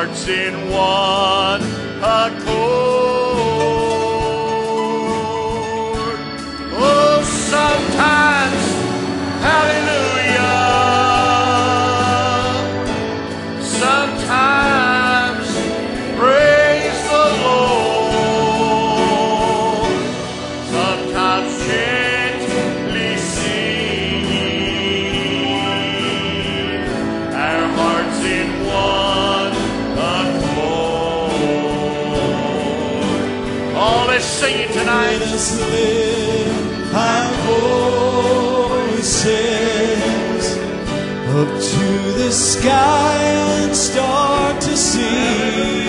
hearts in one accord. Oh, sometimes, hallelujah, sometimes praise the Lord, sometimes gently sing, our hearts in one accord. Oh, let's sing it tonight. Let us lift our voices up to the sky and start to sing.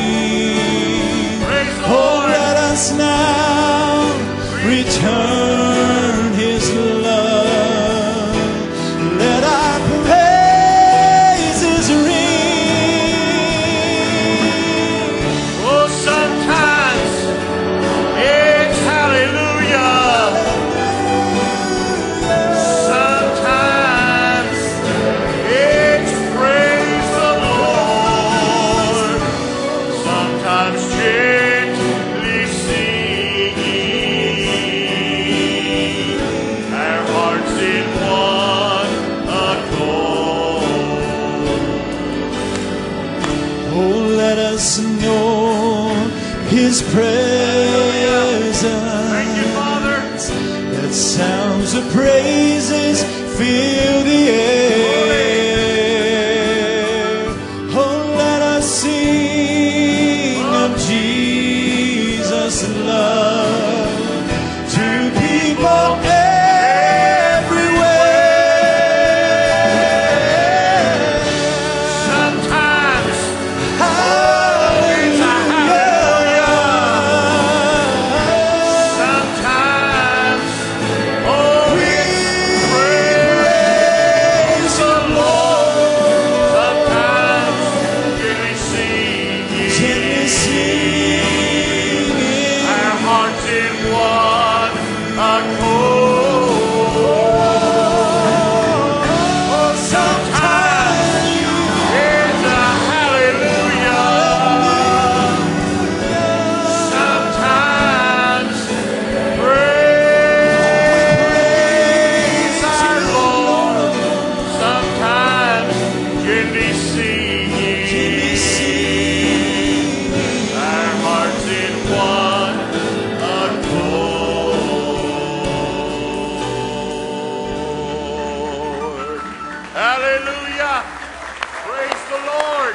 Oh, let us now return His love. Let our praises ring. Oh, sometimes it's hallelujah. Sometimes it's praise the Lord. Sometimes gently singing, our hearts in one accord. Oh, let us know His presence. Thank you, Father. Let sounds of praises fill the air. Oh, let us sing of Jesus' love to people everywhere. Sometimes sometimes, oh, we praise the Lord. Sometimes gently singing, our hearts in one accord. Oh, sometimes it's a hallelujah. Sometimes praise our Lord. Sometimes gently singing, our hearts in one accord. Hallelujah. Praise the Lord.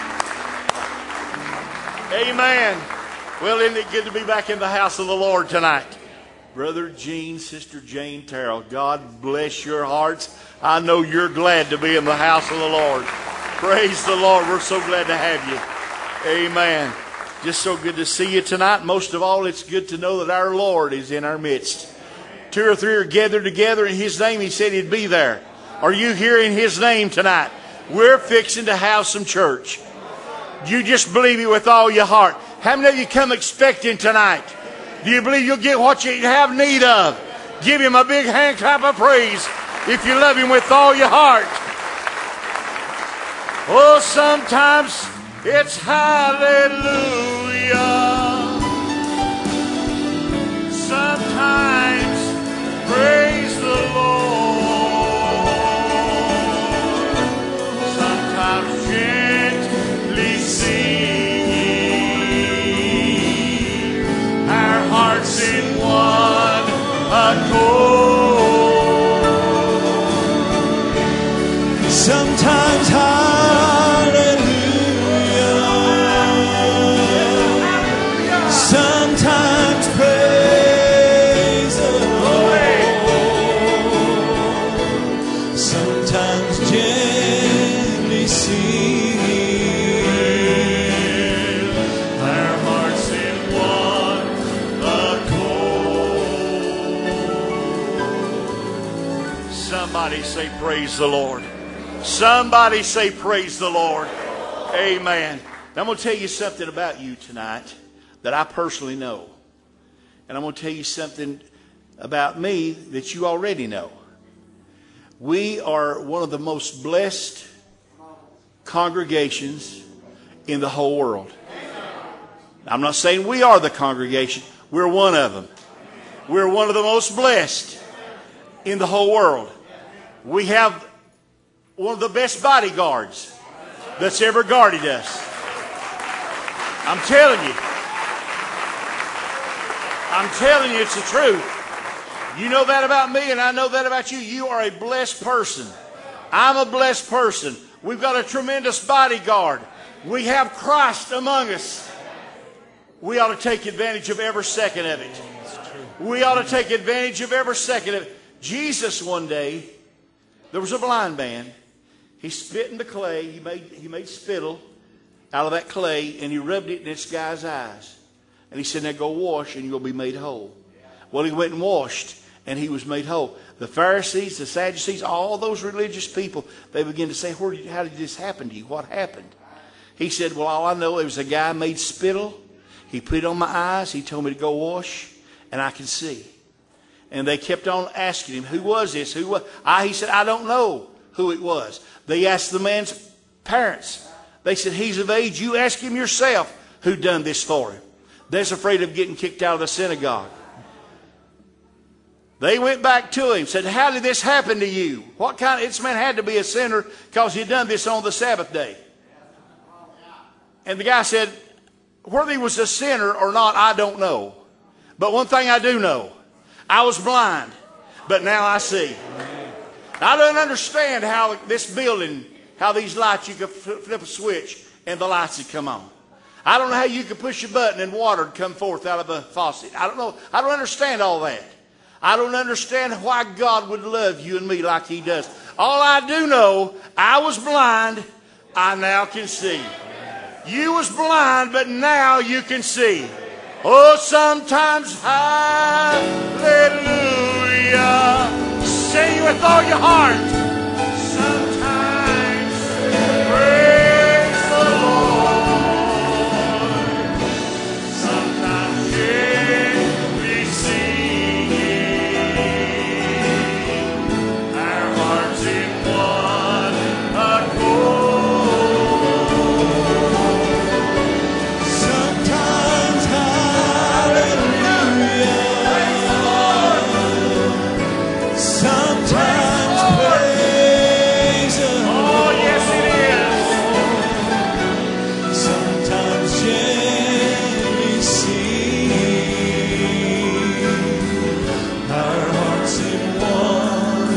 Amen. Well, isn't it good to be back in the house of the Lord tonight? Brother Gene, Sister Jane Terrell, God bless your hearts. I know you're glad to be in the house of the Lord. Praise the Lord. We're so glad to have you. Amen. Just so good to see you tonight. Most of all, it's good to know that our Lord is in our midst. 2 or 3 are gathered together in His name. He said He'd be there. Are you here in His name tonight? We're fixing to have some church. You just believe it with all your heart. How many of you come expecting tonight? Do you believe you'll get what you have need of? Give Him a big hand clap of praise if you love Him with all your heart. Oh, sometimes it's hallelujah. Sometimes praise the Lord. Sometimes gently singing, our hearts in one accord. Sometimes hallelujah, sometimes praise the Lord, sometimes gently singing, our hearts in one accord. Somebody say praise the Lord. Somebody say praise the Lord. Amen. Now I'm going to tell you something about you tonight that I personally know. And I'm going to tell you something about me that you already know. We are one of the most blessed congregations in the whole world. I'm not saying we are the congregation. We're one of them. We're one of the most blessed in the whole world. We have one of the best bodyguards that's ever guarded us. I'm telling you. I'm telling you it's the truth. You know that about me and I know that about you. You are a blessed person. I'm a blessed person. We've got a tremendous bodyguard. We have Christ among us. We ought to take advantage of every second of it. We ought to take advantage of every second of it. Jesus one day, there was a blind man. He spit in the clay. He made spittle out of that clay and he rubbed it in this guy's eyes. And he said, now go wash and you'll be made whole. Well, he went and washed and he was made whole. The Pharisees, the Sadducees, all those religious people, they began to say, how did this happen to you? What happened? He said, well, all I know, it was a guy made spittle. He put it on my eyes. He told me to go wash and I can see. And they kept on asking him, who was this? He said, I don't know who it was. They asked the man's parents. They said, he's of age. You ask him yourself who done this for him. They're afraid of getting kicked out of the synagogue. They went back to him, said, how did this happen to you? This man had to be a sinner because he'd done this on the Sabbath day. And the guy said, whether he was a sinner or not, I don't know. But one thing I do know, I was blind, but now I see. I don't understand how this building, how these lights, you could flip a switch and the lights would come on. I don't know how you could push a button and water would come forth out of a faucet. I don't know. I don't understand all that. I don't understand why God would love you and me like He does. All I do know, I was blind, I now can see. You was blind, but now you can see. Oh, sometimes, hallelujah, sing it with all your heart. Sometimes, praise the Lord. Sometimes, gently singing, our hearts in one accord. Sometimes hallelujah, sometimes praise the Lord. Oh, yes, it is. Sometimes gently sing, our hearts in one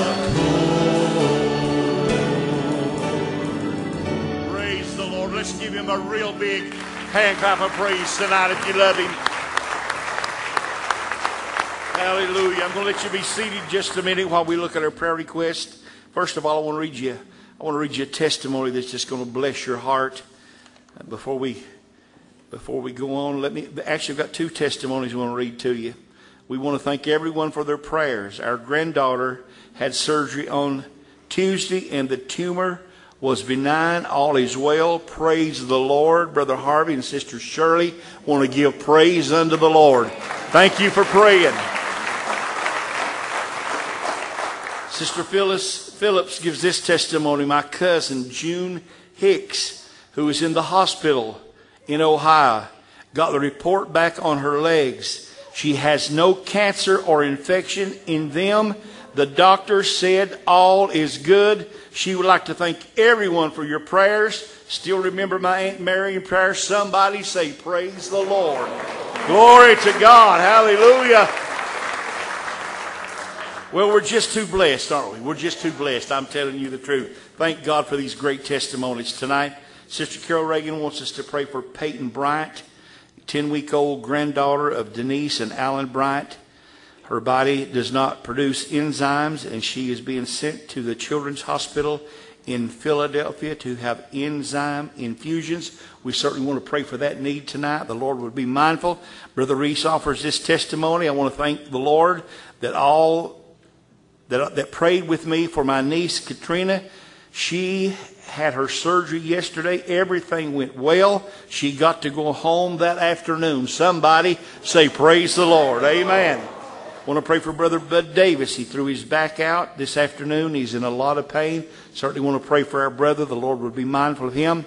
accord. Praise the Lord. Let's give Him a real big hand clap of praise tonight if you love Him. Hallelujah. I'm going to let you be seated just a minute while we look at our prayer request. First of all, I want to read you a testimony that's just going to bless your heart. Before we go on, I've got two testimonies I want to read to you. We want to thank everyone for their prayers. Our granddaughter had surgery on Tuesday and the tumor was benign. All is well. Praise the Lord. Brother Harvey and Sister Shirley want to give praise unto the Lord. Thank you for praying. Sister Phillips gives this testimony. My cousin, June Hicks, who is in the hospital in Ohio, got the report back on her legs. She has no cancer or infection in them. The doctor said all is good. She would like to thank everyone for your prayers. Still remember my Aunt Mary in prayer. Somebody say, praise the Lord. Glory to God. Hallelujah. Well, we're just too blessed, aren't we? We're just too blessed. I'm telling you the truth. Thank God for these great testimonies tonight. Sister Carol Reagan wants us to pray for Peyton Bryant, 10-week-old granddaughter of Denise and Alan Bryant. Her body does not produce enzymes, and she is being sent to the Children's Hospital in Philadelphia to have enzyme infusions. We certainly want to pray for that need tonight. The Lord would be mindful. Brother Reese offers this testimony. I want to thank the Lord that all that prayed with me for my niece Katrina. She had her surgery yesterday. Everything went well. She got to go home that afternoon. Somebody say praise the Lord. Amen. I want to pray for Brother Bud Davis. He threw his back out this afternoon. He's in a lot of pain. Certainly want to pray for our brother. The Lord would be mindful of him. I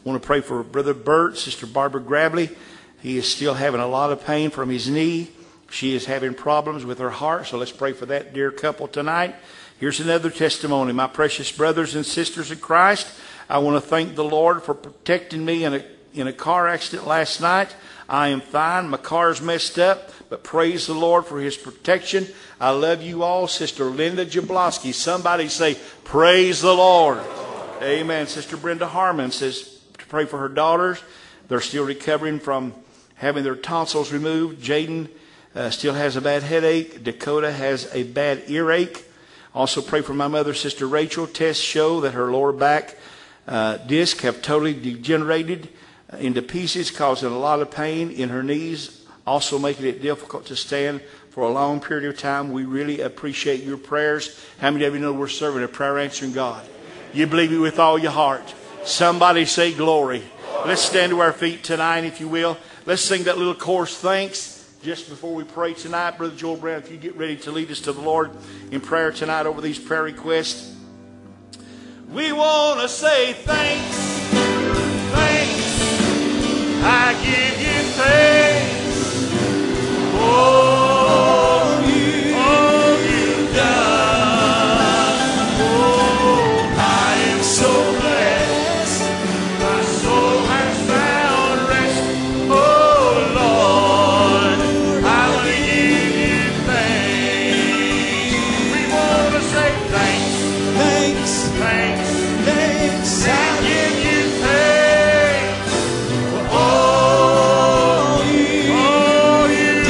I want to pray for Brother Bert, Sister Barbara Grabley. He is still having a lot of pain from his knee. She is having problems with her heart, so let's pray for that dear couple tonight. Here's another testimony. My precious brothers and sisters in Christ, I want to thank the Lord for protecting me in a car accident last night. I am fine. My car's messed up, but praise the Lord for His protection. I love you all. Sister Linda Jablowski. Somebody say, praise the Lord. Amen. Sister Brenda Harmon says to pray for her daughters. They're still recovering from having their tonsils removed. Jaden still has a bad headache. Dakota has a bad earache. Also pray for my mother, Sister Rachel. Tests show that her lower back disc have totally degenerated into pieces, causing a lot of pain in her knees, also making it difficult to stand for a long period of time. We really appreciate your prayers. How many of you know we're serving a prayer answering God? You believe it with all your heart. Somebody say glory. Let's stand to our feet tonight, if you will. Let's sing that little chorus, Thanks. Just before we pray tonight, Brother Joel Brown, if you get ready to lead us to the Lord in prayer tonight over these prayer requests. We want to say thanks, thanks. I give you thanks for all you've done. Oh, I am so blessed. My soul has found rest. Oh, Lord, I want to give you thanks. We want to say thanks, Thanks, thanks. thanks. I give you thanks for all you've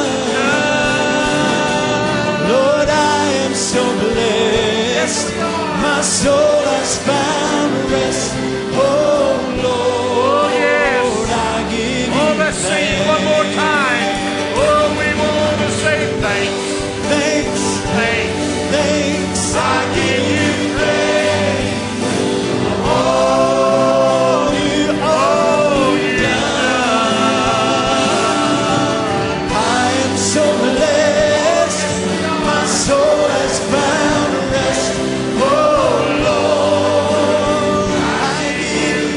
done. Lord, I am so blessed. My soul has found rest. Oh, Lord, yes. I give you Oh, let's sing it one more time. Oh, we want to say thanks, thanks, thanks. thanks. I give you thanks all you've done. I am so blessed. My soul has found rest. Oh, Lord, I give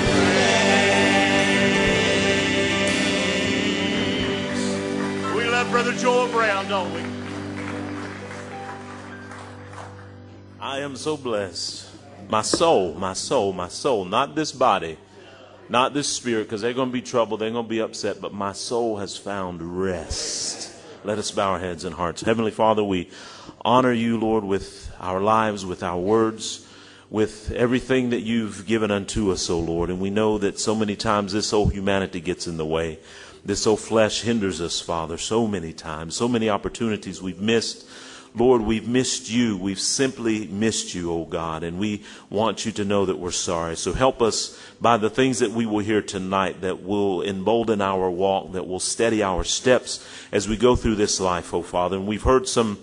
you We love Brother Joel Brown, don't we? I am so blessed. My soul, my soul, my soul, not this body, not this spirit, because they're going to be troubled, they're going to be upset, but my soul has found rest. Let us bow our heads and hearts. Heavenly Father, we honor you, Lord, with our lives, with our words, with everything that you've given unto us, O Lord. And we know that so many times this old humanity gets in the way. This old flesh hinders us, Father, so many times, so many opportunities we've missed. Lord, we've missed you. We've simply missed you, oh God, and we want you to know that we're sorry. So help us by the things that we will hear tonight that will embolden our walk, that will steady our steps as we go through this life, oh Father. And we've heard some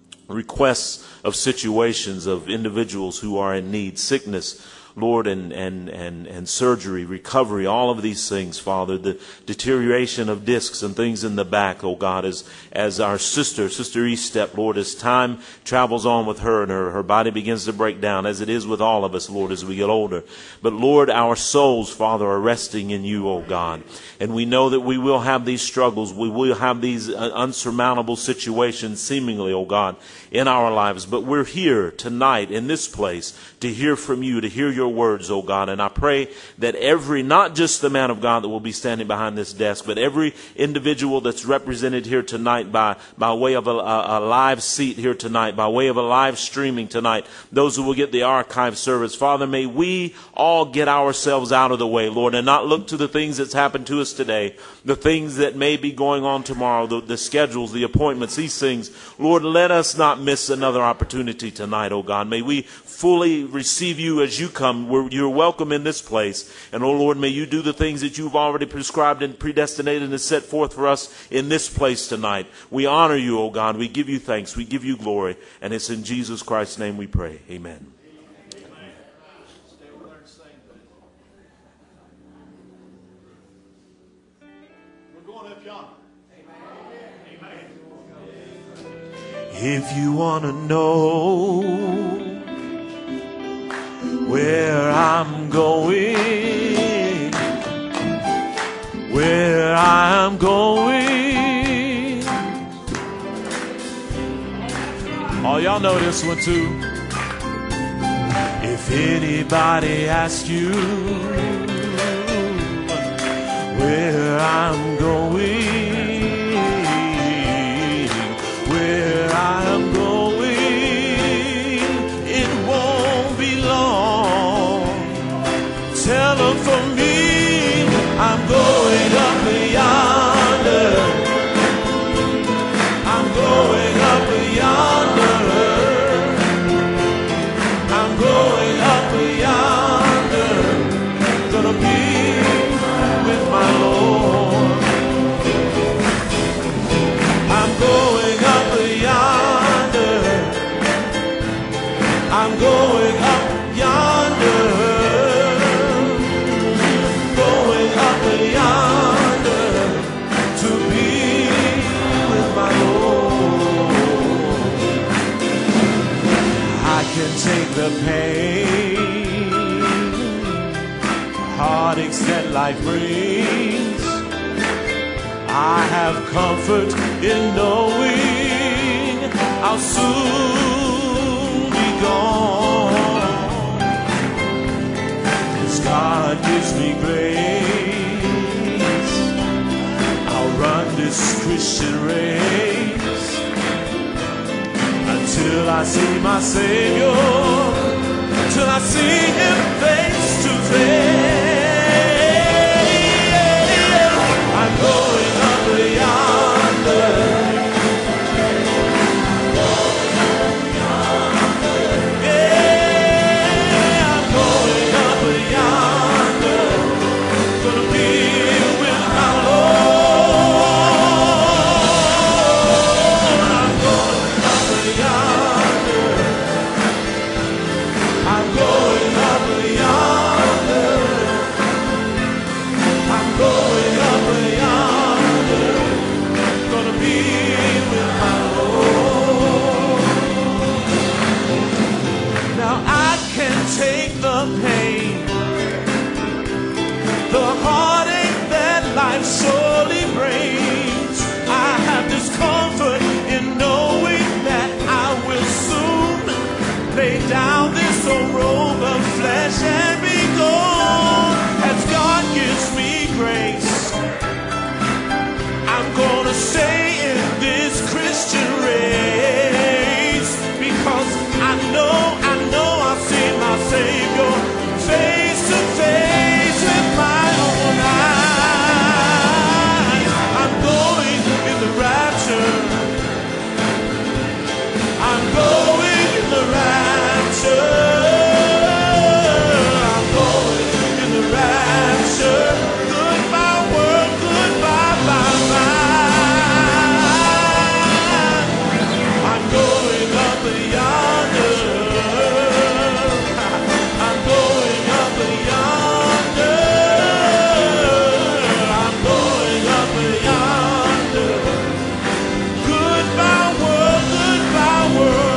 requests of situations of individuals who are in need, sickness, Lord, and surgery, recovery, all of these things, Father, the deterioration of discs and things in the back, oh God, as our Sister Estep, Lord, as time travels on with her and her body begins to break down, as it is with all of us, Lord, as we get older. But Lord, our souls, Father, are resting in you, oh God. And we know that we will have these struggles. We will have these unsurmountable situations, seemingly, oh God, in our lives. But we're here tonight in this place to hear from you, to hear your words, oh God. And I pray that not just the man of God that will be standing behind this desk, but every individual that's represented here tonight by way of a live seat here tonight, by way of a live streaming tonight, those who will get the archive service, Father, may we all get ourselves out of the way, Lord, and not look to the things that's happened to us today, the things that may be going on tomorrow, the schedules, the appointments, these things. Lord, let us not miss another opportunity tonight, oh God. May we fully receive you as you come. You're welcome in this place. And, oh Lord, may you do the things that you've already prescribed and predestinated and set forth for us in this place tonight. We honor you, oh God. We give you thanks. We give you glory. And it's in Jesus Christ's name we pray. Amen. We're going up yonder. If you want to know where I'm going, I'm going. Oh, y'all know this one too. If anybody asks you where I'm going, where I'm going, it won't be long. Tell them for me, I'm going up yonder. I'm going up yonder. I'm going up yonder. Gonna be with my Lord. I'm going up yonder. I'm going up yonder. Going up yonder to be with my Lord. I can take the pain, heartaches that life brings. I have comfort in knowing I'll soon be gone. As God gives me grace, I'll run this Christian race until I see my Savior, till I see Him face to face. I'm going up yonder. Yeah, I'm going up yonder. Gonna be with my Lord. I'm going up yonder. I'm going up yonder. I'm going up yonder. Gonna be with my Lord. Now I can take the pain, the heartache that life surely brings. I have this comfort in knowing that I will soon lay down this old robe of flesh and be gone. As God gives me grace, I'm gonna stay in this Christian race, because I know I'll see my Savior face to face with my own eyes. I'm going in the rapture. I'm going in the rapture. I'm going in the rapture. Goodbye world, goodbye bye-bye. I'm going up yonder. I'm going up yonder. I'm going up yonder. Goodbye world, goodbye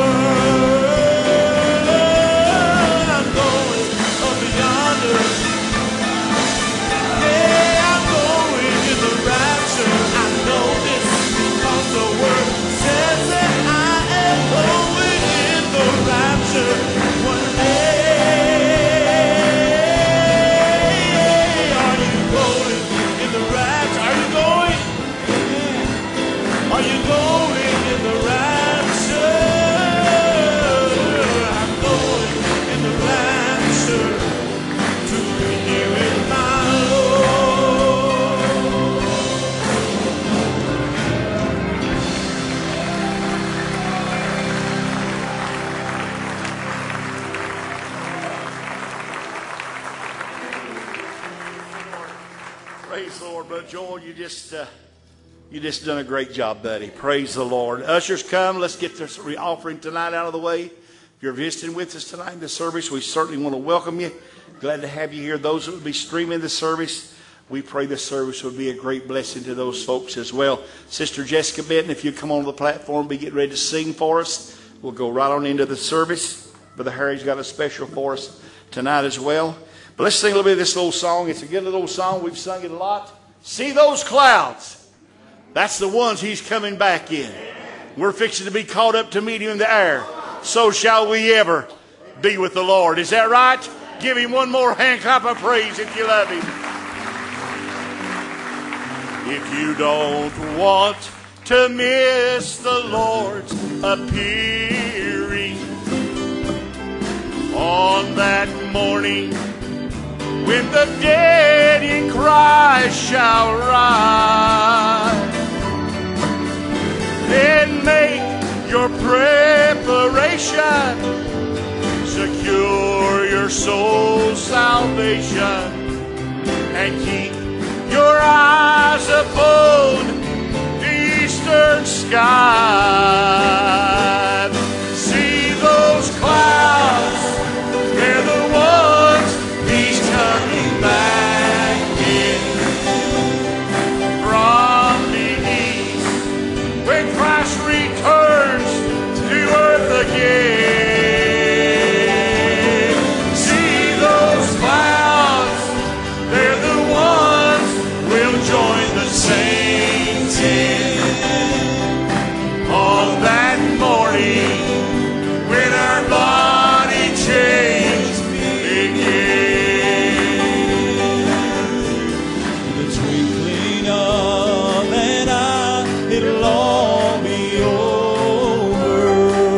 world. I'm going up yonder. Yeah, I'm going in the rapture. I know this because the word says that I am going in the rapture one day. Are you going in the rapture? Are you going? Are you going in the rapture? I'm going in the rapture to be with my Lord. Praise the Lord, Brother Joel. You just done a great job, buddy. Praise the Lord. Ushers, come. Let's get this offering tonight out of the way. If you're visiting with us tonight in the service, we certainly want to welcome you. Glad to have you here. Those that will be streaming the service, we pray the service will be a great blessing to those folks as well. Sister Jessica Benton, if you come on the platform, be getting ready to sing for us. We'll go right on into the service. Brother Harry's got a special for us tonight as well. But let's sing a little bit of this little song. It's a good little song. We've sung it a lot. See those clouds? That's the ones He's coming back in. We're fixing to be caught up to meet Him in the air. So shall we ever be with the Lord. Is that right? Give Him one more hand clap of praise if you love Him. If you don't want to miss the Lord's appearing on that morning when the dead in Christ shall rise, then make your preparation, secure your soul's salvation, and keep your eyes upon the eastern sky. See those clouds, they're the ones He's coming back in from the east when Christ returns to earth again. See those clouds, they're the ones we'll join the saints in on that morning when our body change begins. The twinkling of an eye, it'll all be over.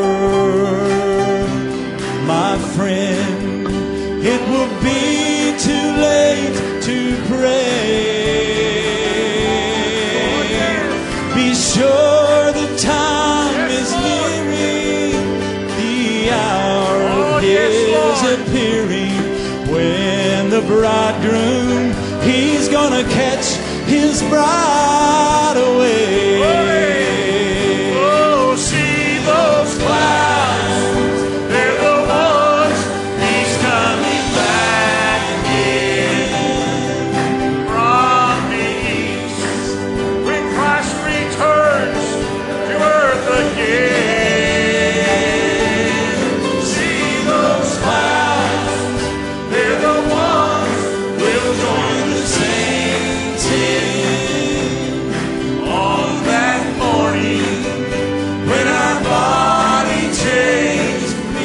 My friend, it will be too late to pray. Be sure the time is nearing, the hour of His appearing, when the bridegroom, He's gonna catch His bride away. Oh, see those clouds, they're the ones He's coming back in from the east when Christ returns to earth again. See those clouds, they're the ones we'll join the saints in on that morning when our body change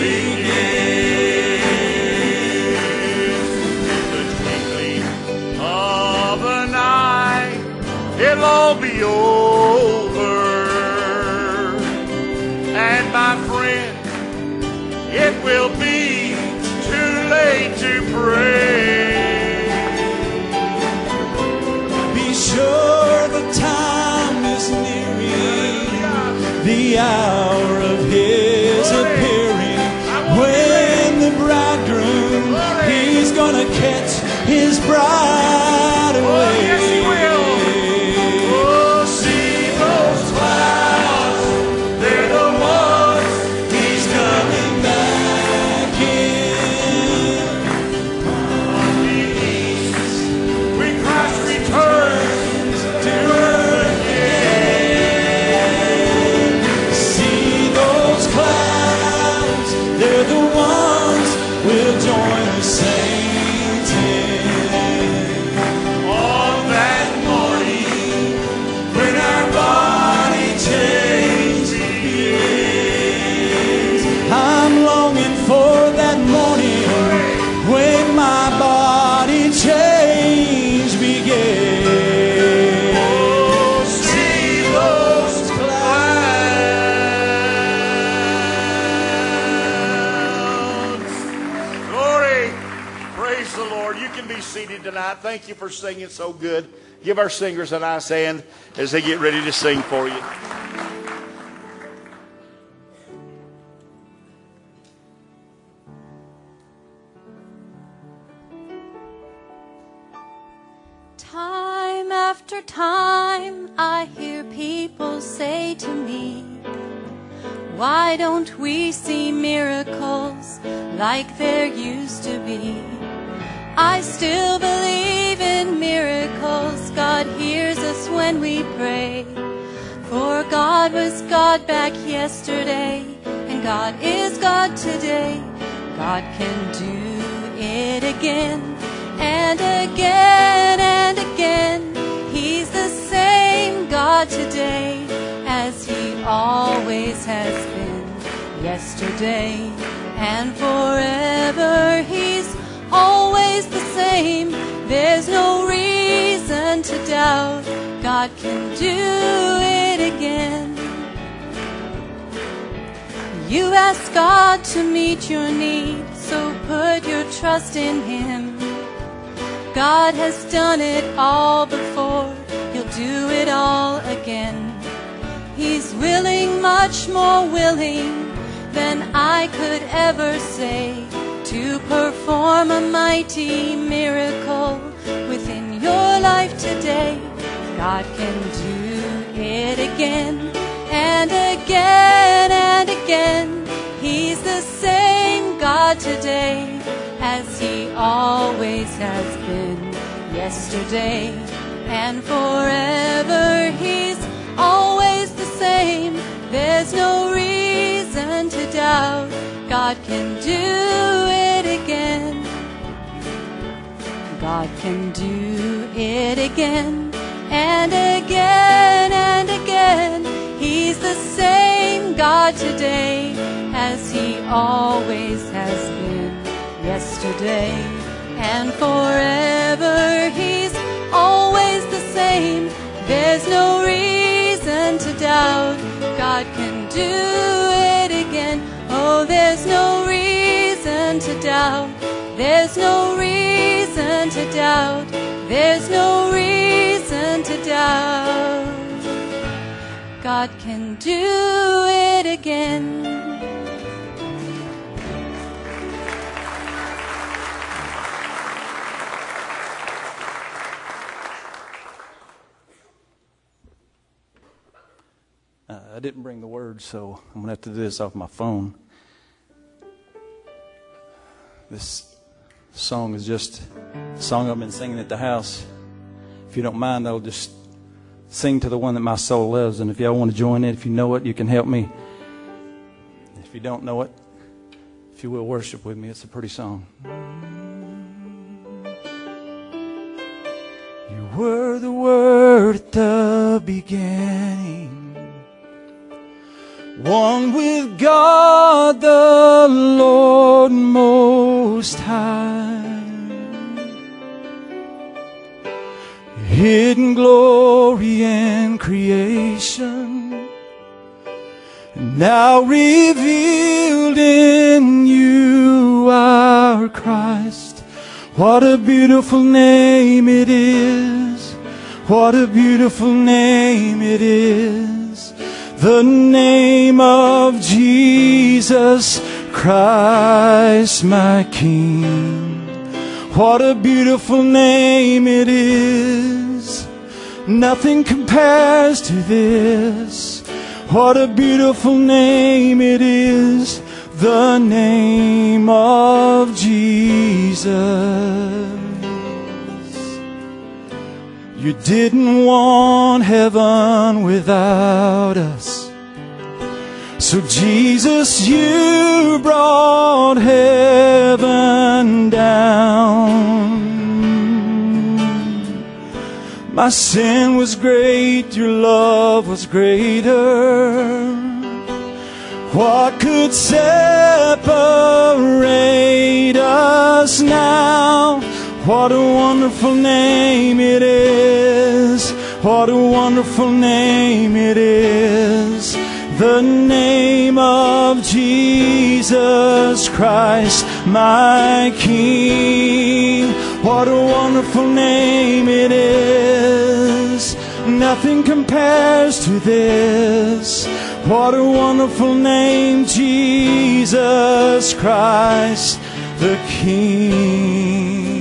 begins. In the twinkling of an eye, it'll all be over. And my friend, it will be too late to pray. Be sure the time is nearing, the hour of His appearing, when the bridegroom, He's gonna catch His bride away. Yes, He will. Oh, see those clouds, they're the ones He's coming back in from the east when Christ returns to earth again. See those clouds, they're the ones we'll join the saints in On that morning when our body change begins. I'm longing for that morning when my body change begins. Oh, see those clouds. Glory. Praise the Lord. You can be seated tonight. Thank you for singing so good. Give our singers a nice hand as they get ready to sing for you. Time after time I hear people say to me, why don't we see miracles like there used to be? I still believe in miracles. God hears us when we pray. For God was God back yesterday, and God is God today. God can do it again and again and again. He's the same God today as He always has been, yesterday and forever. He's always the same. There's no reason to doubt God can do it again. You ask God to meet your need, so put your trust in Him. God has done it all before, He'll do it all again. He's willing, much more willing than I could ever say, to perform a mighty miracle within your life today. God can do it again and again and again. He's the same God today as He always has been, yesterday and forever. He's always the same. There's no reason to doubt God can do it again. God can do it again and again and again. He's the same God today as He always has been, yesterday and forever. He's always the same. There's no reason to doubt God can do it again. Oh, there's no reason to doubt. There's no reason to doubt. There's no reason to doubt. God can do it again. I didn't bring the words, so I'm going to have to do this off my phone. This song is just a song I've been singing at the house. If you don't mind, I'll just sing to the one that my soul loves. And if y'all want to join in, if you know it, you can help me. If you don't know it, if you will worship with me, it's a pretty song. You were the Word at the beginning, one with God the Lord Most High, hidden glory in creation, now revealed in you, our Christ. What a beautiful name it is. What a beautiful name it is. The name of Jesus Christ, my King. What a beautiful name it is. Nothing compares to this. What a beautiful name it is. The name of Jesus. You didn't want heaven without us, so Jesus, you brought heaven down. My sin was great, your love was greater. What could separate us now? What a wonderful name it is. What a wonderful name it is. The name of Jesus Christ, my King. What a wonderful name it is. Nothing compares to this. What a wonderful name, Jesus Christ, the King.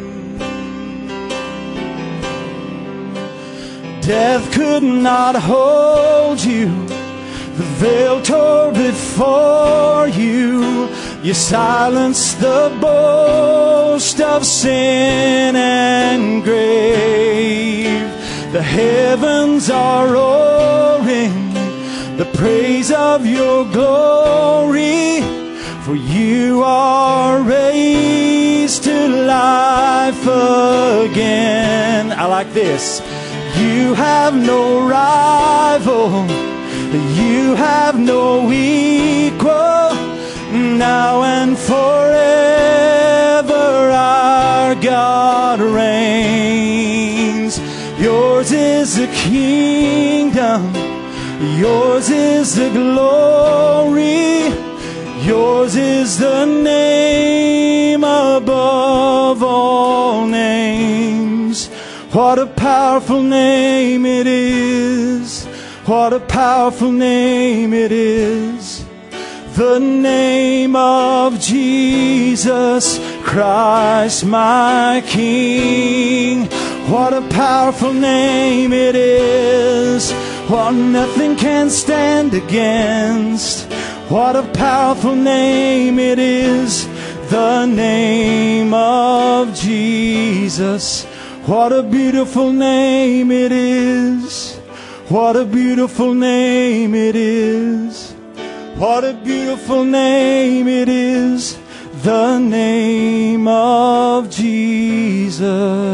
Death could not hold you. The veil tore before you. You silenced the boast of sin and grave. The heavens are roaring the praise of your glory, for you are raised to life again. I like this. You have no rival, you have no equal, now and forever our God reigns. Yours is the kingdom, yours is the glory, yours is the name above all names. What a powerful name it is. What a powerful name it is. The name of Jesus Christ my King. What a powerful name it is. What nothing can stand against. What a powerful name it is. The name of Jesus. What a beautiful name it is. What a beautiful name it is. What a beautiful name it is. The name of Jesus.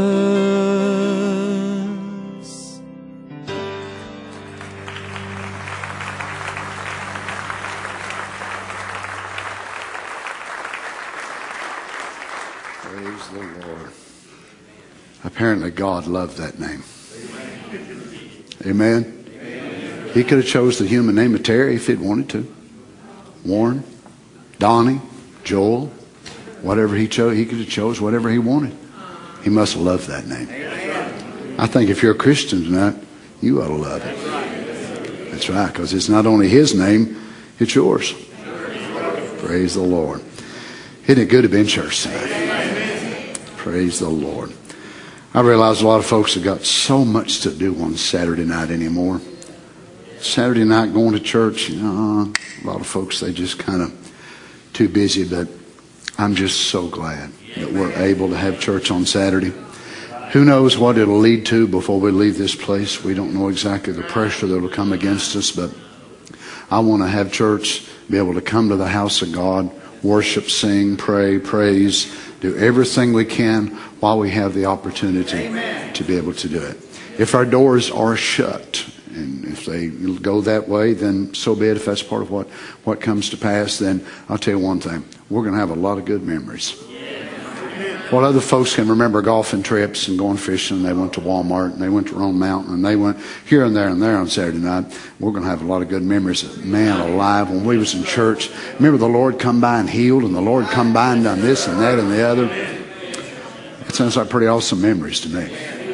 Praise the Lord. Apparently God loved that name. Amen. Amen. He could have chose the human name of Terry if he'd wanted to. Warren, Donnie, Joel, whatever he chose, he could have chose whatever he wanted. He must have loved that name. I think if you're a Christian tonight, you ought to love it. That's right, because it's not only his name, it's yours. Praise the Lord. Isn't it good to be in church tonight? Praise the Lord. I realize a lot of folks have got so much to do on Saturday night anymore. Saturday night going to church, a lot of folks, they just kind of too busy, but I'm just so glad that we're able to have church on Saturday. Who knows what it'll lead to before we leave this place. We don't know exactly the pressure that will come against us, but I want to have church, be able to come to the house of God, worship, sing, pray, praise, do everything we can while we have the opportunity to be able to do it. If our doors are shut, and if they go that way, then so be it. If that's part of what comes to pass, then I'll tell you one thing. We're going to have a lot of good memories. Well, other folks can remember golfing trips and going fishing, and they went to Walmart, and they went to Rome Mountain, and they went here and there on Saturday night. We're going to have a lot of good memories. Man alive, when we was in church, remember the Lord come by and healed, and the Lord come by and done this and that and the other. It sounds like pretty awesome memories to me.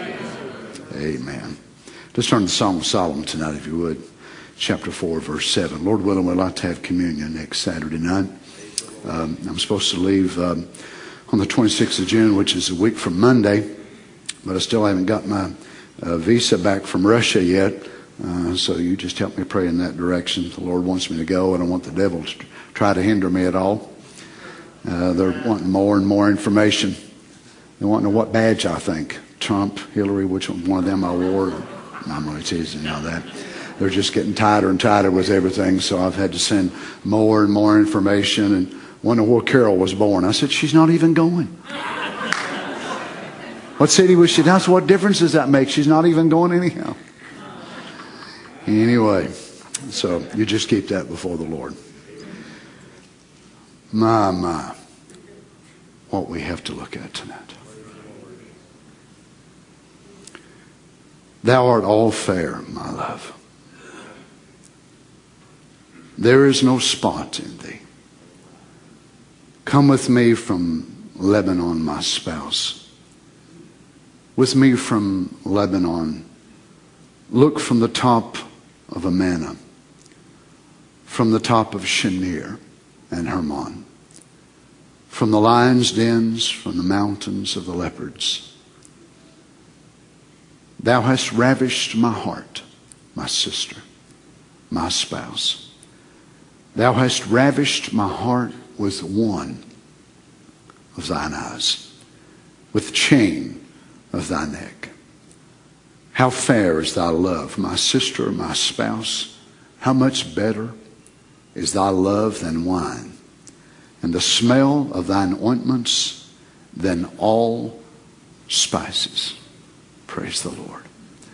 Amen. Let's turn to the Song of Solomon tonight, if you would. Chapter 4, verse 7. Lord willing, we'd like to have communion next Saturday night. I'm supposed to leave on the 26th of June, which is a week from Monday, but I still haven't got my visa back from Russia yet. So you just help me pray in that direction. The Lord wants me to go. I don't want the devil to try to hinder me at all. They're wanting more and more information. They want to know what badge I think. Trump, Hillary, which one of them I wore. I'm only teasing you that. They're just getting tighter and tighter with everything, so I've had to send more and more information and wonder where Carol was born. I said, she's not even going. What city was she? That's what difference does that make? She's not even going anyhow. Anyway, so you just keep that before the Lord. My, what we have to look at tonight. Thou art all fair, my love. There is no spot in thee. Come with me from Lebanon, my spouse. With me from Lebanon. Look from the top of Amana, from the top of Shinir and Hermon, from the lions' dens, from the mountains of the leopards. Thou hast ravished my heart, my sister, my spouse. Thou hast ravished my heart with one of thine eyes, with the chain of thy neck. How fair is thy love, my sister, my spouse. How much better is thy love than wine, and the smell of thine ointments than all spices. Praise the Lord.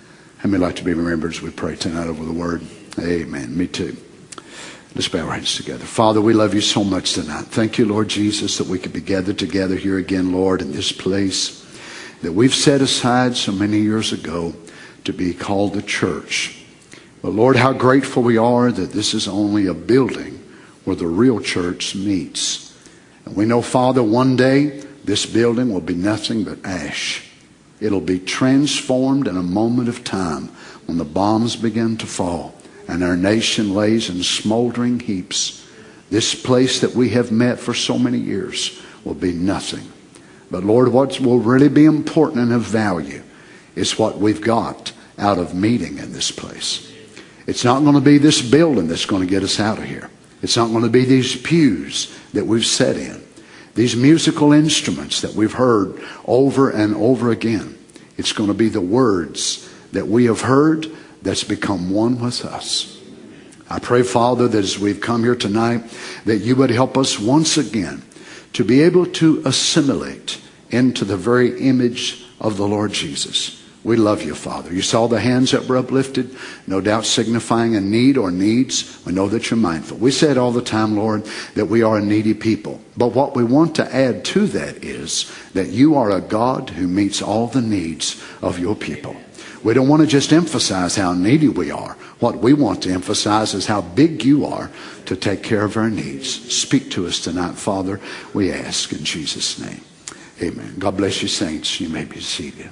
How many like to be remembered as we pray tonight over the word? Amen. Me too. Let's bow our hands together. Father, we love you so much tonight. Thank you, Lord Jesus, that we could be gathered together here again, Lord, in this place that we've set aside so many years ago to be called the church. But Lord, how grateful we are that this is only a building where the real church meets. And we know, Father, one day this building will be nothing but ash. It'll be transformed in a moment of time when the bombs begin to fall and our nation lays in smoldering heaps. This place that we have met for so many years will be nothing. But Lord, what will really be important and of value is what we've got out of meeting in this place. It's not going to be this building that's going to get us out of here. It's not going to be these pews that we've sat in, these musical instruments that we've heard over and over again. It's going to be the words that we have heard that's become one with us. I pray, Father, that as we've come here tonight, that you would help us once again to be able to assimilate into the very image of the Lord Jesus. We love you, Father. You saw the hands that were uplifted, no doubt signifying a need or needs. We know that you're mindful. We say it all the time, Lord, that we are a needy people. But what we want to add to that is that you are a God who meets all the needs of your people. We don't want to just emphasize how needy we are. What we want to emphasize is how big you are to take care of our needs. Speak to us tonight, Father, we ask in Jesus' name. Amen. God bless you, saints. You may be seated.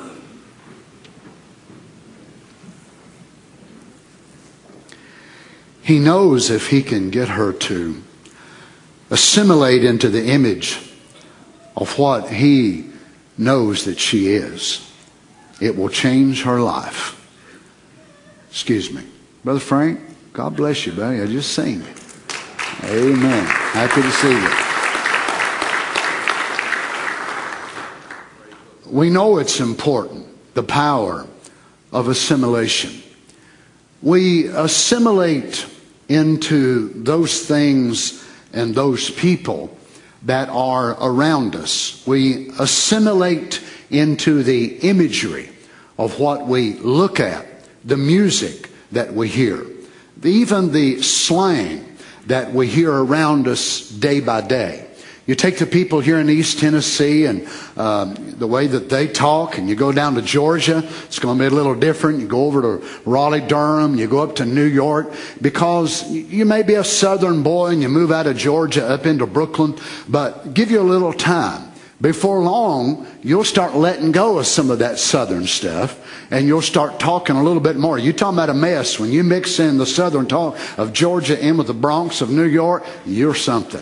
He knows if he can get her to assimilate into the image of what he knows that she is, it will change her life. Excuse me. Brother Frank, God bless you, buddy. I just seen you. Amen. Happy to see you. We know it's important, the power of assimilation. We assimilate into those things and those people that are around us. We assimilate into the imagery of what we look at, the music that we hear, even the slang that we hear around us day by day. You take the people here in East Tennessee and the way that they talk, and you go down to Georgia, it's going to be a little different. You go over to Raleigh, Durham, you go up to New York, because you may be a southern boy and you move out of Georgia up into Brooklyn, but give you a little time. Before long, you'll start letting go of some of that southern stuff, and you'll start talking a little bit more. You're talking about a mess. When you mix in the southern talk of Georgia in with the Bronx of New York, you're something.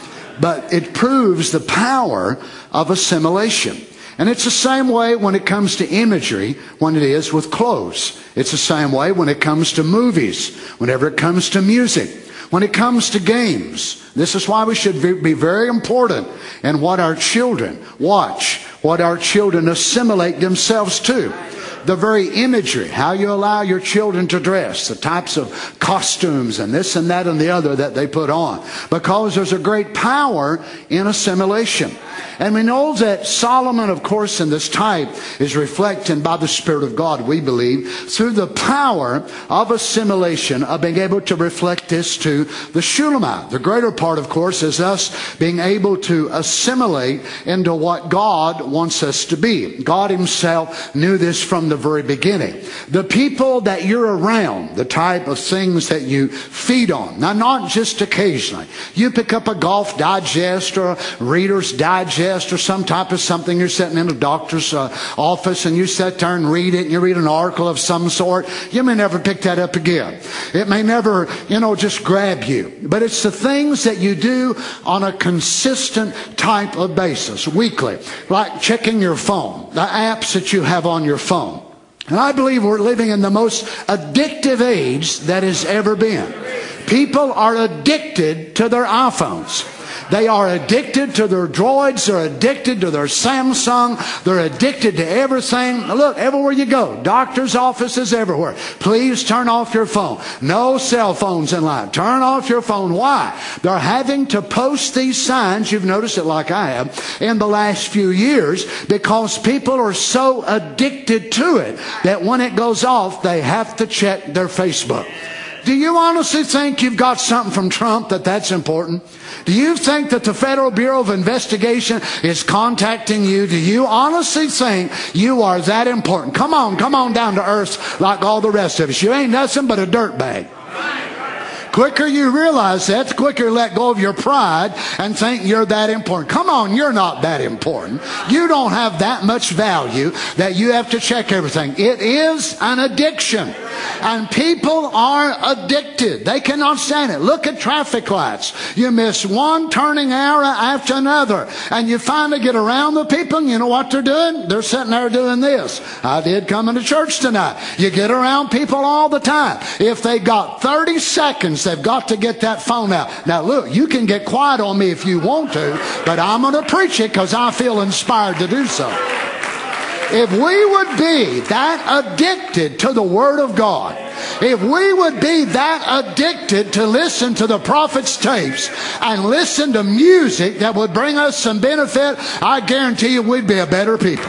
But it proves the power of assimilation. And it's the same way when it comes to imagery when it is with clothes. It's the same way when it comes to movies, whenever it comes to music, when it comes to games. This is why we should be very important in what our children watch, what our children assimilate themselves to. The very imagery, how you allow your children to dress, the types of costumes and this and that and the other that they put on. Because there's a great power in assimilation. And we know that Solomon, of course, in this type is reflected by the Spirit of God, we believe, through the power of assimilation, of being able to reflect this to the Shulamite. The greater part, of course, is us being able to assimilate into what God wants us to be. God himself knew this from the very beginning. The people that you're around, the type of things that you feed on. Now, not just occasionally. You pick up a Golf Digest or a Reader's Digest or some type of something. You're sitting in a doctor's office and you sit there and read it, and you read an article of some sort. You may never pick that up again. It may never, just grab you. But it's the things that you do on a consistent type of basis, weekly. Like checking your phone, the apps that you have on your phone. And I believe we're living in the most addictive age that has ever been. People are addicted to their iPhones. They are addicted to their Droids. They're addicted to their Samsung. They're addicted to everything. Look, everywhere you go, doctors' offices, everywhere. Please turn off your phone. No cell phones in line. Turn off your phone. Why? They're having to post these signs, you've noticed it like I have, in the last few years, because people are so addicted to it that when it goes off, they have to check their Facebook. Do you honestly think you've got something from Trump that's important? Do you think that the Federal Bureau of Investigation is contacting you? Do you honestly think you are that important? Come on down to earth like all the rest of us. You ain't nothing but a dirtbag. Quicker you realize that, the quicker you let go of your pride and think you're that important. Come on, you're not that important. You don't have that much value that you have to check everything. It is an addiction. And people are addicted. They cannot stand it. Look at traffic lights. You miss one turning arrow after another. And you finally get around the people, and you know what they're doing? They're sitting there doing this. I did coming to church tonight. You get around people all the time. If they got 30 seconds, they've got to get that phone out. Now look, you can get quiet on me if you want to, but I'm going to preach it because I feel inspired to do so. If we would be that addicted to the Word of God, if we would be that addicted to listen to the prophet's tapes and listen to music that would bring us some benefit, I guarantee you we'd be a better people.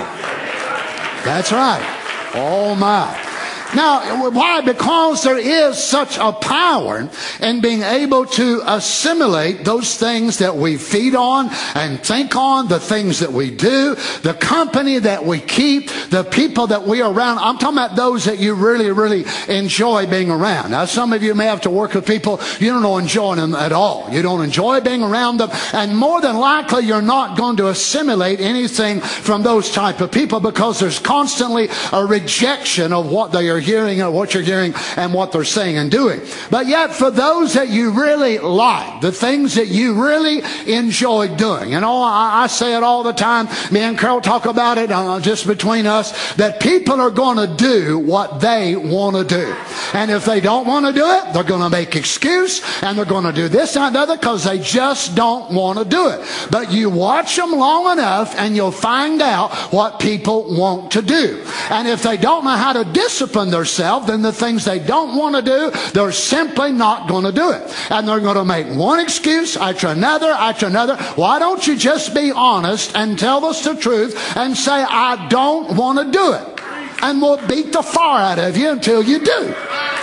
That's right. Oh my. Now, why? Because there is such a power in being able to assimilate those things that we feed on and think on, the things that we do, the company that we keep, the people that we are around. I'm talking about those that you really, really enjoy being around. Now, some of you may have to work with people you don't enjoy them at all. You don't enjoy being around them, and more than likely you're not going to assimilate anything from those type of people because there's constantly a rejection of what they are hearing and what you're hearing and what they're saying and doing. But yet for those that you really like, the things that you really enjoy doing, you know, I say it all the time, me and Carol talk about it just between us, that people are going to do what they want to do. And if they don't want to do it, they're going to make excuse and they're going to do this and that because they just don't want to do it. But you watch them long enough and you'll find out what people want to do. And if they don't know how to discipline themselves, then the things they don't want to do, they're simply not going to do it. And they're going to make one excuse after another after another. Why don't you just be honest and tell us the truth and say, I don't want to do it? And we'll beat the fire out of you until you do.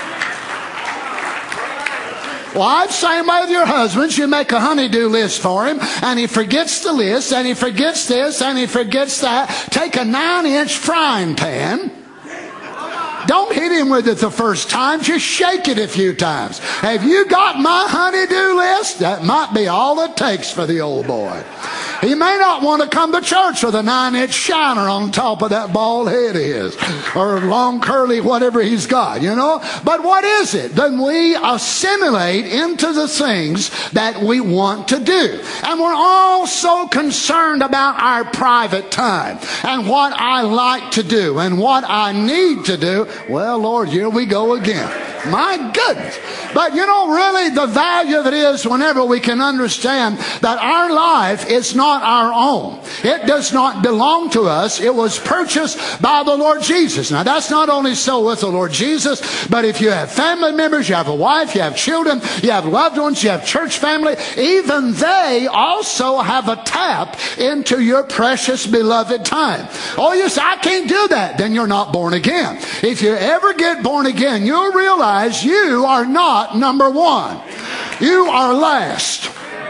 Well, the same way with your husbands. You make a honey-do list for him, and he forgets the list, and he forgets this, and he forgets that. Take a 9-inch frying pan. Don't hit him with it the first time. Just shake it a few times. Have you got my honey-do list? That might be all it takes for the old boy. He may not want to come to church with a 9-inch shiner on top of that bald head of his, or long curly whatever he's got, you know. But what is it? Then we assimilate into the things that we want to do. And we're all so concerned about our private time and what I like to do and what I need to do. Well, Lord, here we go again. My goodness. But you know, really the value of it is whenever we can understand that our life is not our own. It does not belong to us. It was purchased by the Lord Jesus. Now that's not only so with the Lord Jesus, but if you have family members, you have a wife, you have children, you have loved ones, you have church family, even they also have a tap into your precious beloved time. Oh, you say, I can't do that. Then you're not born again. If you ever get born again, you'll realize you are not number one. You are last.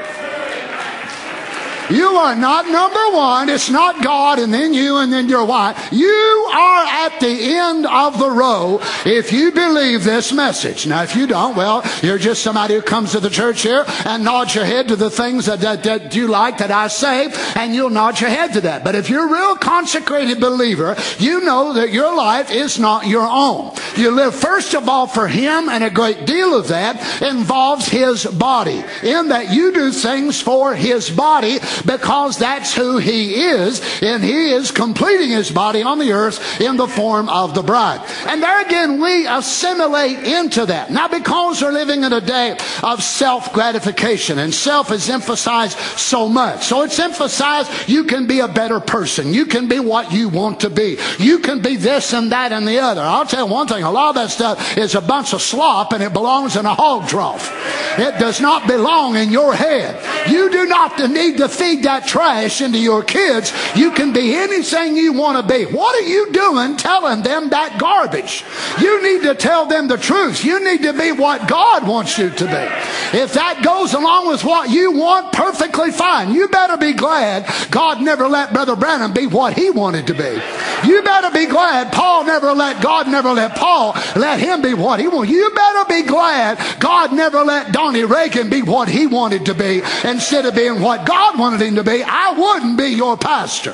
You are not number one. It's not God and then you and then your wife. You are at the end of the row if you believe this message. Now, if you don't, well, you're just somebody who comes to the church here and nods your head to the things that you like that I say, and you'll nod your head to that. But if you're a real consecrated believer, you know that your life is not your own. You live first of all for Him, and a great deal of that involves His body, in that you do things for His body because that's who he is, and he is completing his body on the earth in the form of the bride. And there again, we assimilate into that. Now, because we're living in a day of self-gratification, and self is emphasized so much. So it's emphasized you can be a better person. You can be what you want to be. You can be this and that and the other. I'll tell you one thing, a lot of that stuff is a bunch of slop, and it belongs in a hog trough. It does not belong in your head. You do not need to feed that trash into your kids. You can be anything you want to be. What are you doing telling them that garbage? You need to tell them the truth. You need to be what God wants you to be. If that goes along with what you want, perfectly fine. You better be glad God never let Brother Branham be what he wanted to be. You better be glad God never let Paul let him be what he wanted. You better be glad God never let Donnie Reagan be what he wanted to be instead of being what God wanted him to be. I wouldn't be your pastor.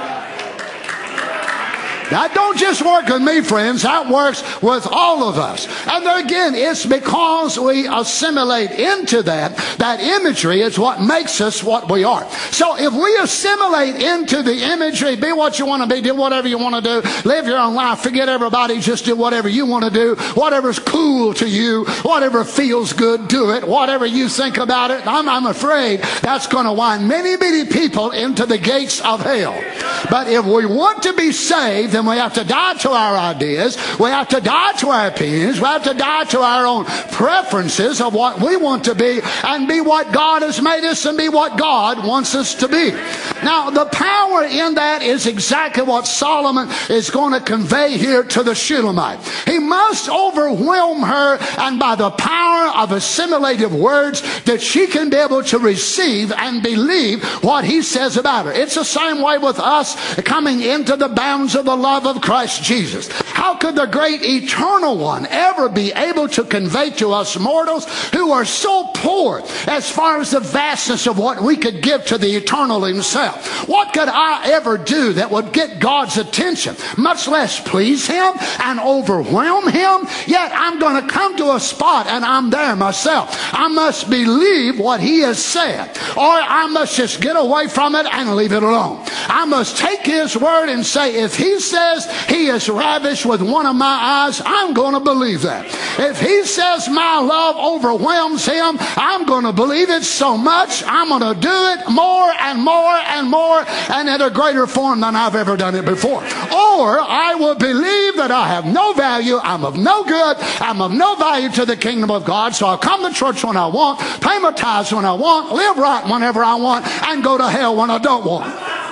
That don't just work with me, friends. That works with all of us. And there again, it's because we assimilate into that. That imagery is what makes us what we are. So if we assimilate into the imagery, be what you want to be, do whatever you want to do, live your own life, forget everybody, just do whatever you want to do, whatever's cool to you, whatever feels good, do it, whatever you think about it. I'm afraid that's going to wind many, many people into the gates of hell. But if we want to be saved, then we have to die to our ideas. We have to die to our opinions. We have to die to our own preferences of what we want to be and be what God has made us and be what God wants us to be. Now, the power in that is exactly what Solomon is going to convey here to the Shulamite. He must overwhelm her, and by the power of assimilative words, that she can be able to receive and believe what he says about her. It's the same way with us coming into the bounds of the love of Christ Jesus. How could the great eternal one ever be able to convey to us mortals who are so poor as far as the vastness of what we could give to the eternal himself? What could I ever do that would get God's attention, much less please him and overwhelm him? Yet I'm going to come to a spot and I'm there myself. I must believe what he has said, or I must just get away from it and leave it alone. I must take his word and say, if he says he is ravished with one of my eyes, I'm going to believe that. If he says my love overwhelms him, I'm going to believe it so much, I'm going to do it more and more and more and in a greater form than I've ever done it before. Or I will believe that I have no value, I'm of no good, I'm of no value to the kingdom of God, so I'll come to church when I want, pay my tithes when I want, live right whenever I want, and go to hell when I don't want.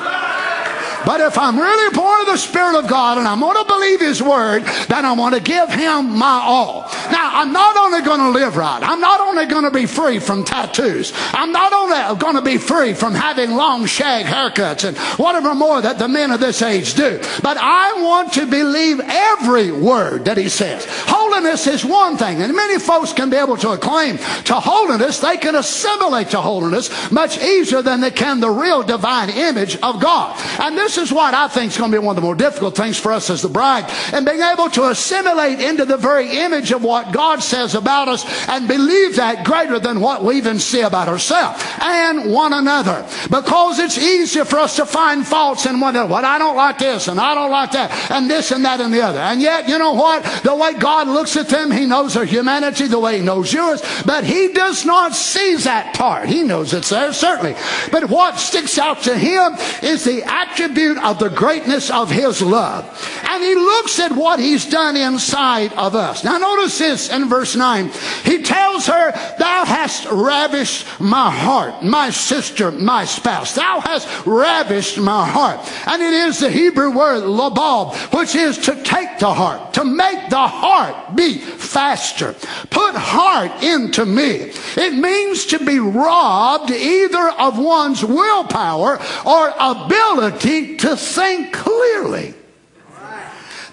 But if I'm really born of the Spirit of God and I'm going to believe his word, then I want to give him my all. Now, I'm not only going to live right. I'm not only going to be free from tattoos. I'm not only going to be free from having long shag haircuts and whatever more that the men of this age do. But I want to believe every word that he says. Holiness is one thing, and many folks can be able to acclaim to holiness. They can assimilate to holiness much easier than they can the real divine image of God. And this is what I think is going to be one of the more difficult things for us as the bride, and being able to assimilate into the very image of what God says about us and believe that greater than what we even see about ourselves and one another. Because it's easier for us to find faults in one another. Well, I don't like this and I don't like that and this and that and the other. And yet, you know what? The way God looks at them, he knows their humanity the way he knows yours, but he does not see that part. He knows it's there, certainly. But what sticks out to him is the attribute of the greatness of his love. And he looks at what he's done inside of us. Now notice this in verse 9. He tells her, thou hast ravished my heart, my sister, my spouse. Thou hast ravished my heart. And it is the Hebrew word labab, which is to take the heart, to make the heart beat faster. Put heart into me. It means to be robbed either of one's willpower or ability to think clearly.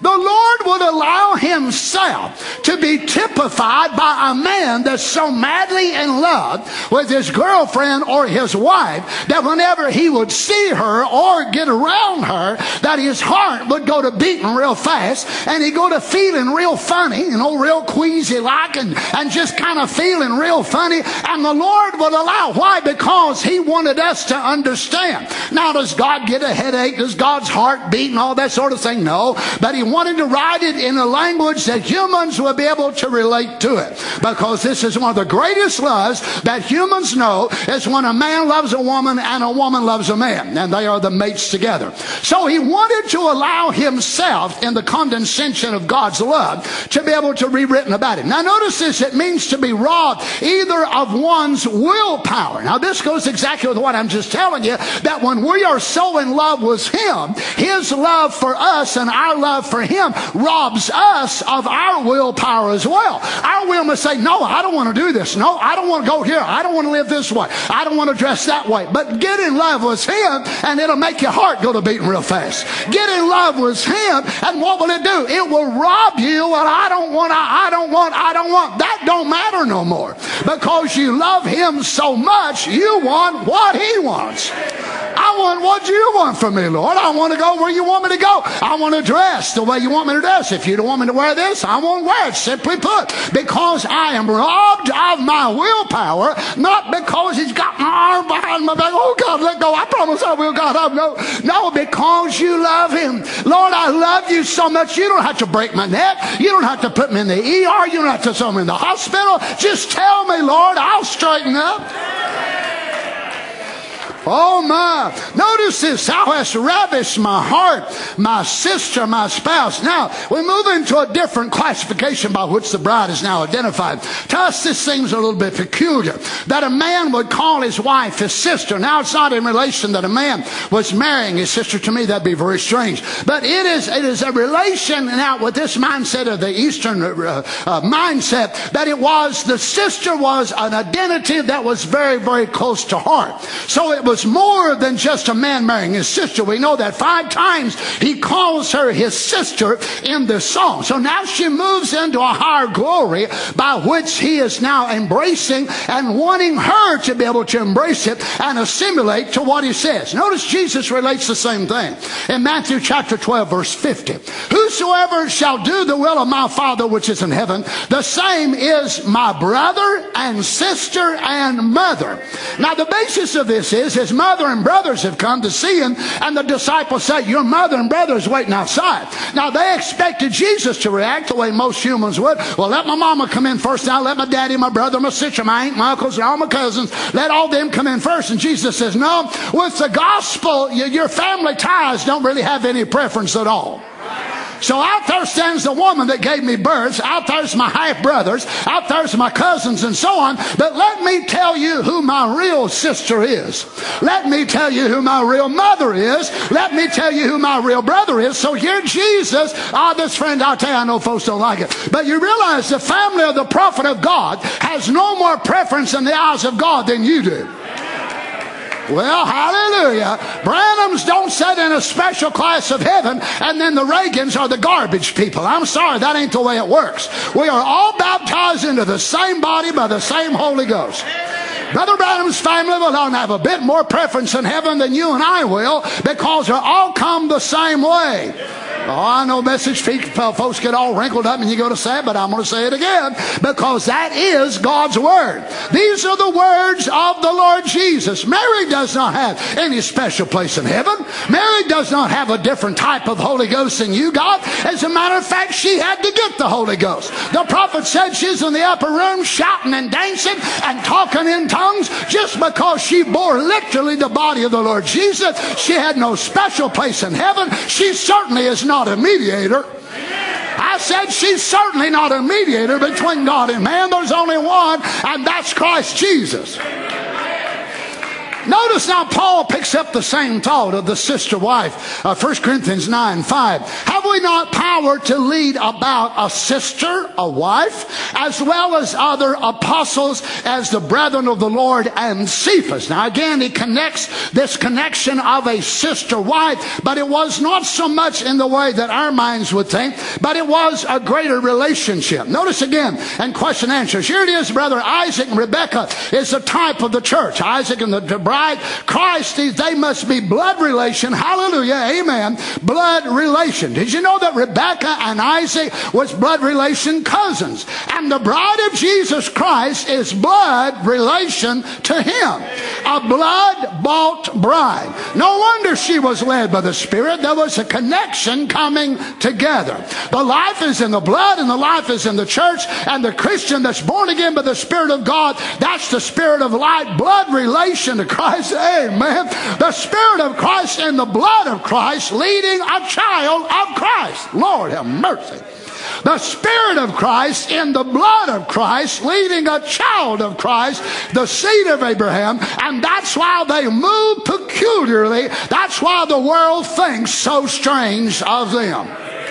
The Lord would allow himself to be typified by a man that's so madly in love with his girlfriend or his wife that whenever he would see her or get around her, that his heart would go to beating real fast and he'd go to feeling real funny, real queasy like, and just kind of feeling real funny. And the Lord would allow. Why? Because he wanted us to understand. Now, does God get a headache? Does God's heart beat and all that sort of thing? No. But he wanted to write it in a language that humans would be able to relate to it. Because this is one of the greatest loves that humans know, is when a man loves a woman and a woman loves a man. And they are the mates together. So he wanted to allow himself, in the condescension of God's love, to be able to be written about it. Now notice this. It means to be robbed either of one's willpower. Now this goes exactly with what I'm just telling you, that when we are so in love with him, his love for us and our love for him robs us of our willpower as well. Our will must say, no, I don't want to do this. No, I don't want to go here. I don't want to live this way. I don't want to dress that way. But get in love with him and it'll make your heart go to beating real fast. Get in love with him, and what will it do? It will rob you. Well, I don't want. That don't matter no more. Because you love him so much, you want what he wants. I want what you want from me, Lord. I want to go where you want me to go. I want to dress the way you want me to dress. If you don't want me to wear this, I won't wear it. Simply put, because I am robbed of my willpower, not because he's got my arm behind my back. Oh, God, let go. I promise I will, God. No, because you love him. Lord, I love you so much. You don't have to break my neck. You don't have to put me in the ER. You don't have to throw me in the hospital. Just tell me, Lord, I'll straighten up. Oh my. Notice this. Thou hast ravished my heart, my sister, my spouse. Now, we move into a different classification by which the bride is now identified. To us, this seems a little bit peculiar, that a man would call his wife his sister. Now, it's not in relation that a man was marrying his sister. To me, that'd be very strange. But it is a relation now with this mindset of the Eastern mindset, that it was, the sister was an identity that was very, very close to heart. So it was more than just a man marrying his sister. We know that 5 times he calls her his sister in this song. So now she moves into a higher glory by which he is now embracing and wanting her to be able to embrace it and assimilate to what he says. Notice Jesus relates the same thing in Matthew chapter 12 verse 50. Whosoever shall do the will of my Father which is in heaven, the same is my brother and sister and mother. Now the basis of this is his mother and brothers have come to see him, and the disciples say, your mother and brother is waiting outside. Now they expected Jesus to react the way most humans would. Well, let my mama come in first. Now let my daddy, my brother, my sister, my aunt, my uncles, and all my cousins, let all them come in first. And Jesus says, no, with the gospel, your family ties don't really have any preference at all. So out there stands the woman that gave me birth. Out there's my half-brothers. Out there's my cousins and so on. But let me tell you who my real sister is. Let me tell you who my real mother is. Let me tell you who my real brother is. So here Jesus, this friend, I'll tell you, I know folks don't like it. But you realize the family of the prophet of God has no more preference in the eyes of God than you do. Well, hallelujah. Branhams don't sit in a special class of heaven, and then the Reagans are the garbage people. I'm sorry, that ain't the way it works. We are all baptized into the same body by the same Holy Ghost. Brother Branham's family will have a bit more preference in heaven than you and I will, because they all come the same way. Oh, I know message folks get all wrinkled up and you go to say it, but I'm going to say it again, because that is God's word. These are the words of the Lord Jesus. Mary does not have any special place in heaven. Mary does not have a different type of Holy Ghost than you got. As a matter of fact, she had to get the Holy Ghost. The prophet said she's in the upper room shouting and dancing and talking in tongues just because she bore literally the body of the Lord Jesus. She had no special place in heaven. She certainly is not a mediator. I said she's certainly not a mediator between God and man. There's only one, and that's Christ Jesus. Notice now Paul picks up the same thought of the sister wife. 1 Corinthians 9:5. Have we not power to lead about a sister, a wife, as well as other apostles, as the brethren of the Lord and Cephas? Now again, he connects this connection of a sister wife, but it was not so much in the way that our minds would think, but it was a greater relationship. Notice again, and question answers. Here it is, brother. Isaac and Rebekah is a type of the church. Isaac and the bride, Christ, they must be blood relation. Hallelujah, amen. Blood relation. Did you know that Rebekah and Isaac was blood relation cousins? And the bride of Jesus Christ is blood relation to him. A blood-bought bride. No wonder she was led by the Spirit. There was a connection coming together. The life is in the blood, and the life is in the church, and the Christian that's born again by the Spirit of God, that's the Spirit of life, blood relation to Christ. Amen. The Spirit of Christ and the blood of Christ leading a child of Christ. Lord have mercy. The Spirit of Christ in the blood of Christ leading a child of Christ, the seed of Abraham, and that's why they move peculiarly. That's why the world thinks so strange of them.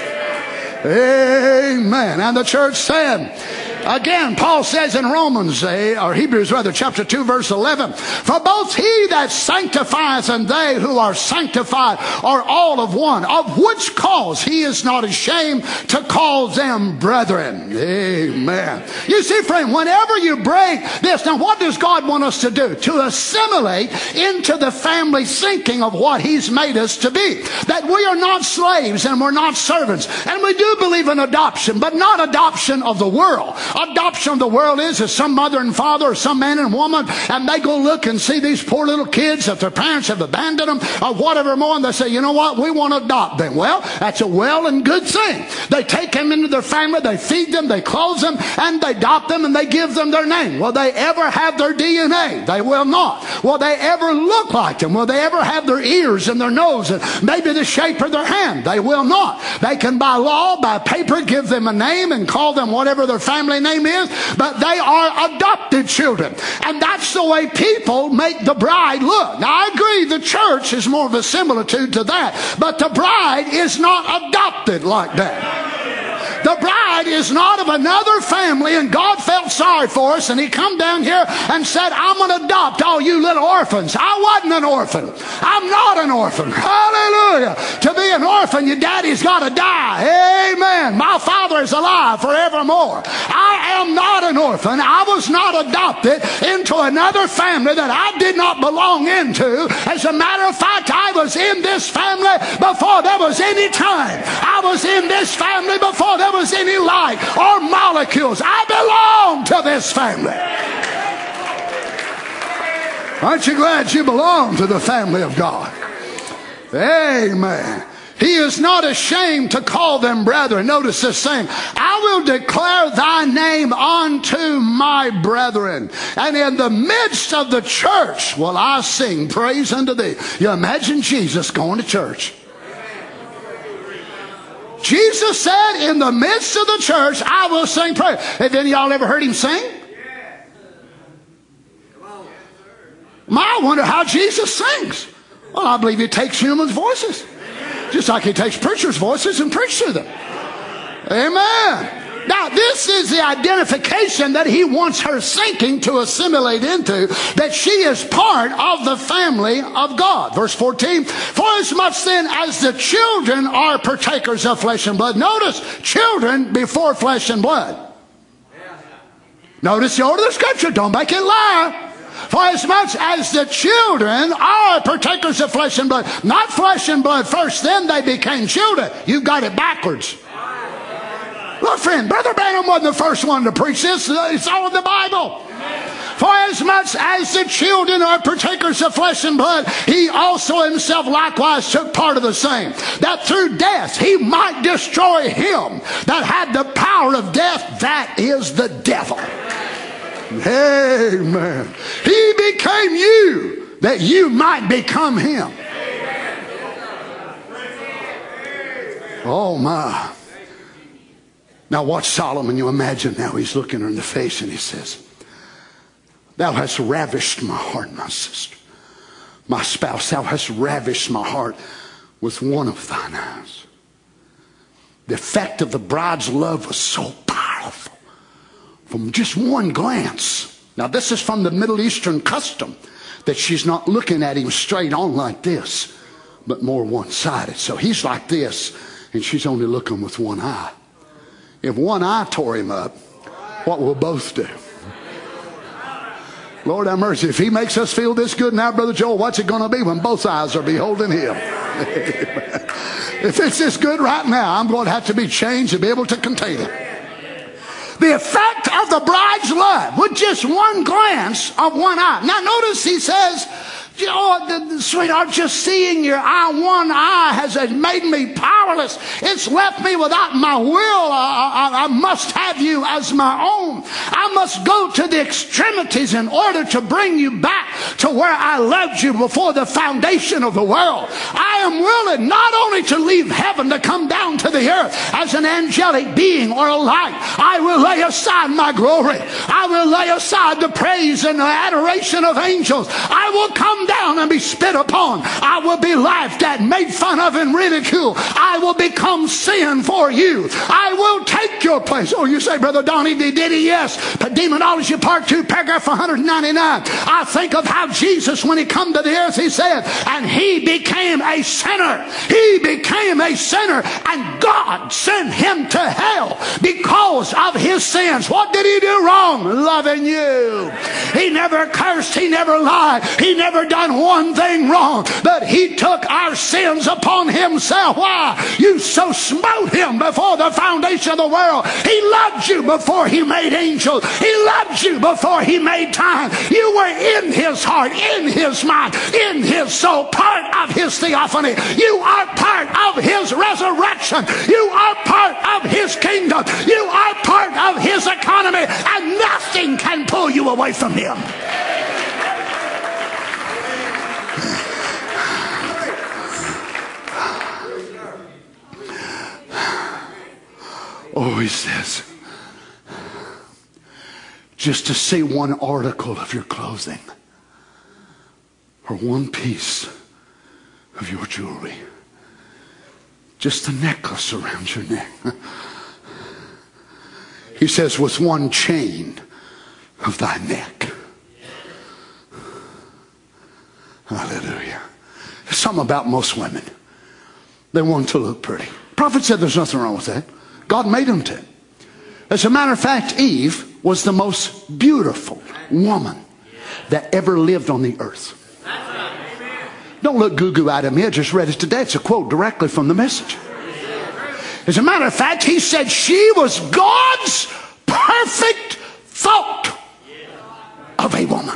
Amen. And the church said, again, Paul says in Romans, or Hebrews rather, chapter 2, verse 11, for both he that sanctifieth and they who are sanctified are all of one, of which cause he is not ashamed to call them brethren. Amen. You see, friend, whenever you break this, now what does God want us to do? To assimilate into the family thinking of what he's made us to be. That we are not slaves and we're not servants. And we do believe in adoption, but not adoption of the world. Adoption of the world is some mother and father or some man and woman, and they go look and see these poor little kids that their parents have abandoned them or whatever more, and they say, you know what, we want to adopt them. Well, that's a well and good thing. They take them into their family, they feed them, they clothe them, and they adopt them, and they give them their name. Will they ever have their DNA? They will not. Will they ever look like them? Will they ever have their ears and their nose and maybe the shape of their hand? They will not. They can by law, by paper, give them a name and call them whatever their family name is, but they are adopted children. And that's the way people make the bride look. Now I agree the church is more of a similitude to that, but the bride is not adopted like that. The bride is not of another family, and God felt sorry for us, and he come down here and said, I'm going to adopt all you little orphans. I wasn't an orphan. I'm not an orphan. Hallelujah. To be an orphan, your daddy's got to die. Amen. My father is alive forevermore. I am not an orphan. I was not adopted into another family that I did not belong into. As a matter of fact, I was in this family before there was any time. I was in this family before there was any light or molecules. I belong to this family. Aren't you glad you belong to the family of God? Amen. He is not ashamed to call them brethren. Notice this saying, I will declare thy name unto my brethren, and in the midst of the church will I sing praise unto thee. You imagine Jesus going to church. Jesus said, in the midst of the church, I will sing praise. Have any of y'all ever heard him sing? I wonder how Jesus sings. Well, I believe he takes human voices. Just like he takes preachers' voices and preaches to them. Amen. Now, this is the identification that he wants her thinking to assimilate into, that she is part of the family of God. Verse 14, for as much then as the children are partakers of flesh and blood. Notice, children before flesh and blood. Notice the order of the scripture. Don't make it lie. For as much as the children are partakers of flesh and blood. Not flesh and blood first, then they became children. You've got it backwards. Look, friend, Brother Branham wasn't the first one to preach this. It's all in the Bible. For as much as the children are partakers of flesh and blood, he also himself likewise took part of the same, that through death he might destroy him that had the power of death, that is the devil. Amen. He became you that you might become him. Oh my. Now watch Solomon. You imagine now he's looking her in the face and he says, thou hast ravished my heart, my sister. my spouse, thou hast ravished my heart with one of thine eyes. The effect of the bride's love was so powerful from just one glance. Now, this is from the Middle Eastern custom that she's not looking at him straight on like this, but more one-sided. So he's like this, and she's only looking with one eye. If one eye tore him up, what will both do? Lord have mercy. If he makes us feel this good now, Brother Joel, what's it going to be when both eyes are beholding him? If it's this good right now, I'm going to have to be changed to be able to contain it. The effect of the bride's love with just one glance of one eye. Now notice he says, sweetheart, just seeing your one eye has made me powerless. It's left me without my will. I must have you as my own. I must go to the extremities in order to bring you back to where I loved you before the foundation of the world. I am willing not only to leave heaven to come down to the earth as an angelic being or a light. I will lay aside my glory. I will lay aside the praise and the adoration of angels. I will come down and be spit upon. I will be laughed at, made fun of, and ridiculed. I will become sin for you. I will take your place. Oh, you say, Brother Donnie, did he? Yes. But Demonology Part 2, paragraph 199. I think of how Jesus, when he come to the earth, he said, and he became a sinner. He became a sinner, and God sent him to hell because of his sins. What did he do wrong? Loving you. He never cursed. He never lied. He never done one thing wrong, but he took our sins upon himself. Why? You so smote him before the foundation of the world. He loved you before he made angels. He loved you before he made time. You were in his heart, in his mind, in his soul, part of his theophany. You are part of his resurrection. You are part of his kingdom. You are part of his economy, and nothing can pull you away from him. Oh, he says, just to see one article of your clothing or one piece of your jewelry, just a necklace around your neck. He says, with one chain of thy neck. Hallelujah. There's something about most women. They want to look pretty. The prophet said there's nothing wrong with that. God made them to. As a matter of fact, Eve was the most beautiful woman that ever lived on the earth. Don't look goo-goo out of me. I just read it today. It's a quote directly from the Message. As a matter of fact, he said she was God's perfect thought of a woman.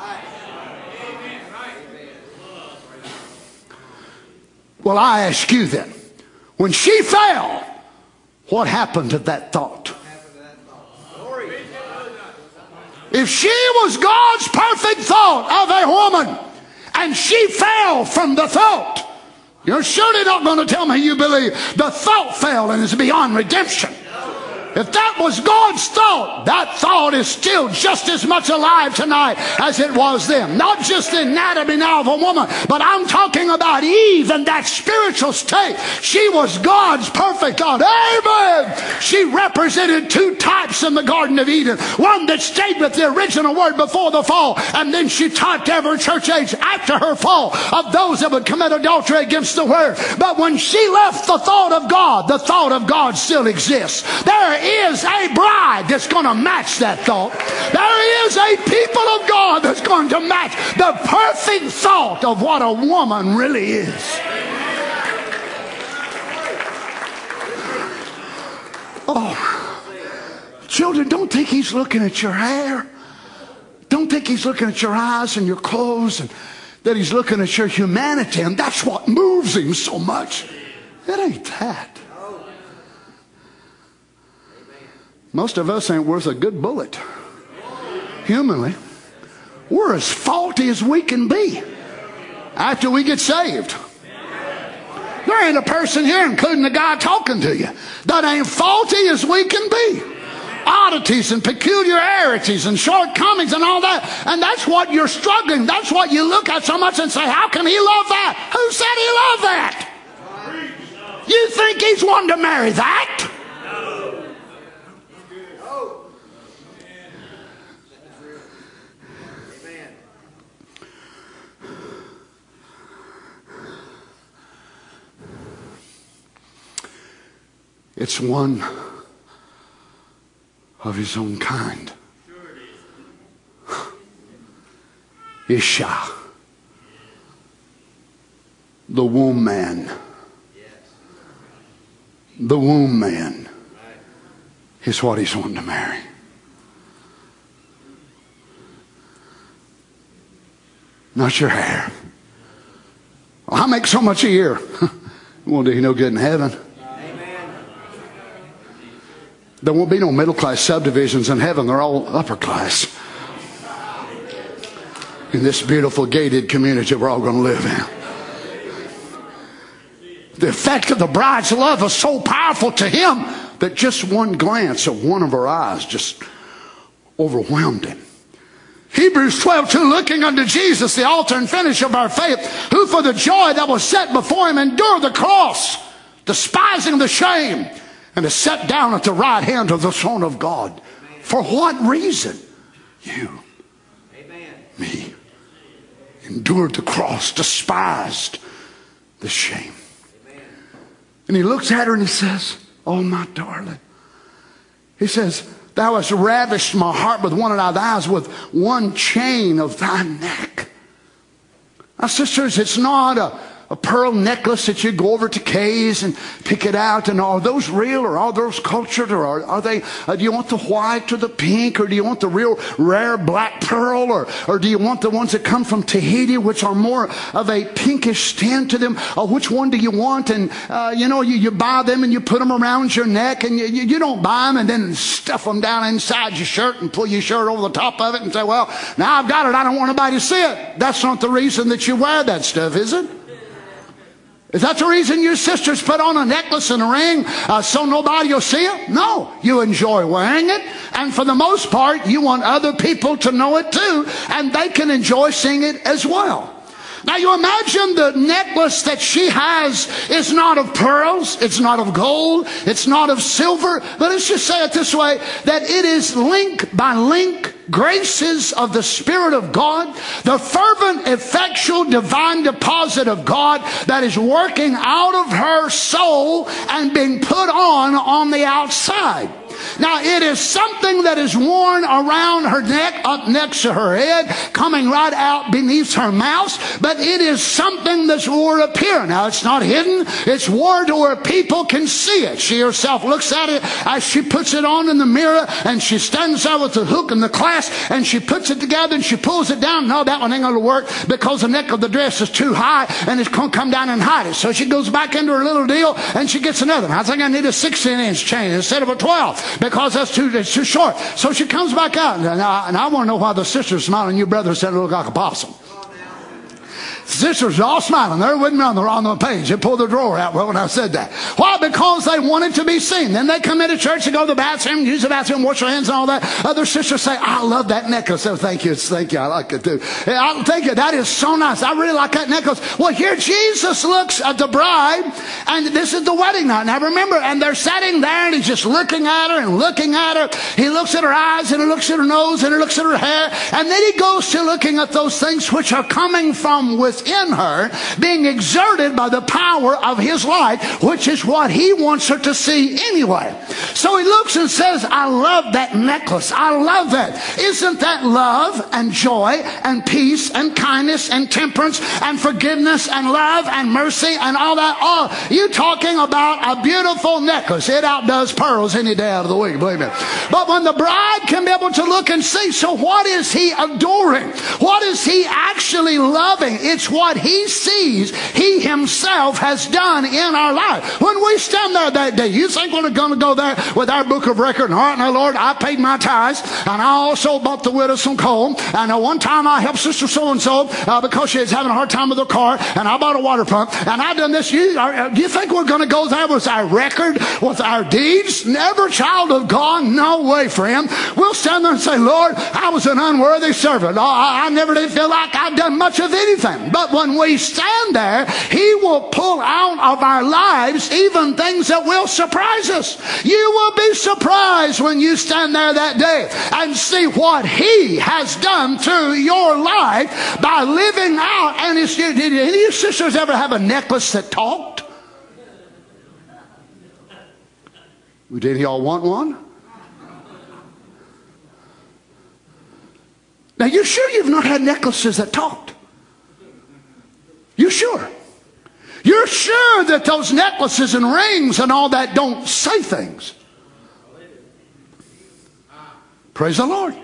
Well, I ask you then, when she fell, what happened to that thought? If she was God's perfect thought of a woman and she fell from the thought, you're surely not going to tell me you believe the thought fell and is beyond redemption. If that was God's thought, that thought is still just as much alive tonight as it was then. Not just the anatomy now of a woman, but I'm talking about Eve and that spiritual state. She was God's perfect thought. Amen. She represented two types in the Garden of Eden. One that stayed with the original word before the fall, and then she typed every church age after her fall of those that would commit adultery against the word. But when she left the thought of God still exists. There is a bride that's going to match that thought. There is a people of God that's going to match the perfect thought of what a woman really is. Oh, children, don't think he's looking at your hair. Don't think he's looking at your eyes and your clothes, and that he's looking at your humanity, and that's what moves him so much. It ain't that. Most of us ain't worth a good bullet. Humanly, we're as faulty as we can be after we get saved. There ain't a person here, including the guy talking to you, that ain't faulty as we can be. oddities and peculiarities and shortcomings and all that. And that's what you're struggling. That's what you look at so much and say, how can he love that? Who said he loved that? You think he's wanting to marry that? It's one of his own kind. Isha, the womb man. The womb man is what he's wanting to marry. Not your hair. Well, I make so much a year. It won't do you no good in heaven. There won't be no middle class subdivisions in heaven. They're all upper class. In this beautiful gated community we're all going to live in. The effect of the bride's love was so powerful to him that just one glance of one of her eyes just overwhelmed him. Hebrews 12:2, looking unto Jesus, the author and finisher of our faith, who for the joy that was set before him endured the cross, despising the shame, and is set down at the right hand of the throne of God. Amen. For what reason? You, amen. Me, endured the cross, despised the shame. Amen. And he looks at her and he says, oh my darling. He says, thou hast ravished my heart with one of thy eyes, with one chain of thy neck. Now sisters, it's not a pearl necklace that you go over to Kay's and pick it out. And are those real, or are those cultured, or are they, do you want the white or the pink, or do you want the real rare black pearl, or do you want the ones that come from Tahiti, which are more of a pinkish tint to them? Which one do you want? And you buy them and you put them around your neck, and you don't buy them and then stuff them down inside your shirt and pull your shirt over the top of it and say, well, now I've got it, I don't want anybody to see it. That's not the reason that you wear that stuff, is it? Is that the reason your sisters put on a necklace and a ring so nobody will see it? No. You enjoy wearing it. And for the most part, you want other people to know it too. And they can enjoy seeing it as well. Now you imagine the necklace that she has is not of pearls, it's not of gold, it's not of silver, but let's just say it this way, that it is link by link graces of the Spirit of God, the fervent, effectual, divine deposit of God that is working out of her soul and being put on the outside. Now it is something that is worn around her neck, up next to her head, coming right out beneath her mouth, but it is something that's worn up here. Now it's not hidden, it's worn to where people can see it. She herself looks at it as she puts it on in the mirror, and she stands there with the hook and the clasp, and she puts it together and she pulls it down. No, that one ain't going to work because the neck of the dress is too high and it's going to come down and hide it. So she goes back into her little deal and she gets another one. I think I need a 16-inch chain instead of a 12 because it's too short. So she comes back out, and I want to know why the sister's smiling. Your brother said it looked like a possum. Sisters are all smiling. They're with me on the page. They pulled the drawer out when I said that. Why? Because they wanted to be seen. Then they come into church, they go to the bathroom, use the bathroom, wash their hands and all that. Other sisters say, I love that necklace. Oh, thank you. Thank you. I like it too. Thank you. That is so nice. I really like that necklace. Well, here Jesus looks at the bride, and this is the wedding night. Now remember, and they're sitting there, and he's just looking at her and looking at her. He looks at her eyes, and he looks at her nose, and he looks at her hair. And then he goes to looking at those things which are coming from within her, being exerted by the power of his light, which is what he wants her to see anyway. So he looks and says, I love that necklace. I love that. Isn't that love and joy and peace and kindness and temperance and forgiveness and love and mercy and all that? Oh, you talking about a beautiful necklace. It outdoes pearls any day out of the week, believe me. But when the bride can be able to look and see, so what is he adoring? What is he actually loving? It's what he sees he himself has done in our life. When we stand there that day, you think we're going to go there with our book of record? And all right, now, Lord, I paid my tithes, and I also bought the widow some coal. And one time I helped Sister so-and-so because she was having a hard time with her car, and I bought a water pump, and I done this. Do you think we're going to go there with our record, with our deeds? Never, child of God. No way, friend. We'll stand there and say, Lord, I was an unworthy servant. I never did feel like I've done much of anything. But when we stand there, he will pull out of our lives even things that will surprise us. You will be surprised when you stand there that day and see what he has done through your life by living out. And did any of your sisters ever have a necklace that talked? Did y'all want one? Now, you sure you've not had necklaces that talked? You sure? You're sure that those necklaces and rings and all that don't say things? Praise the Lord.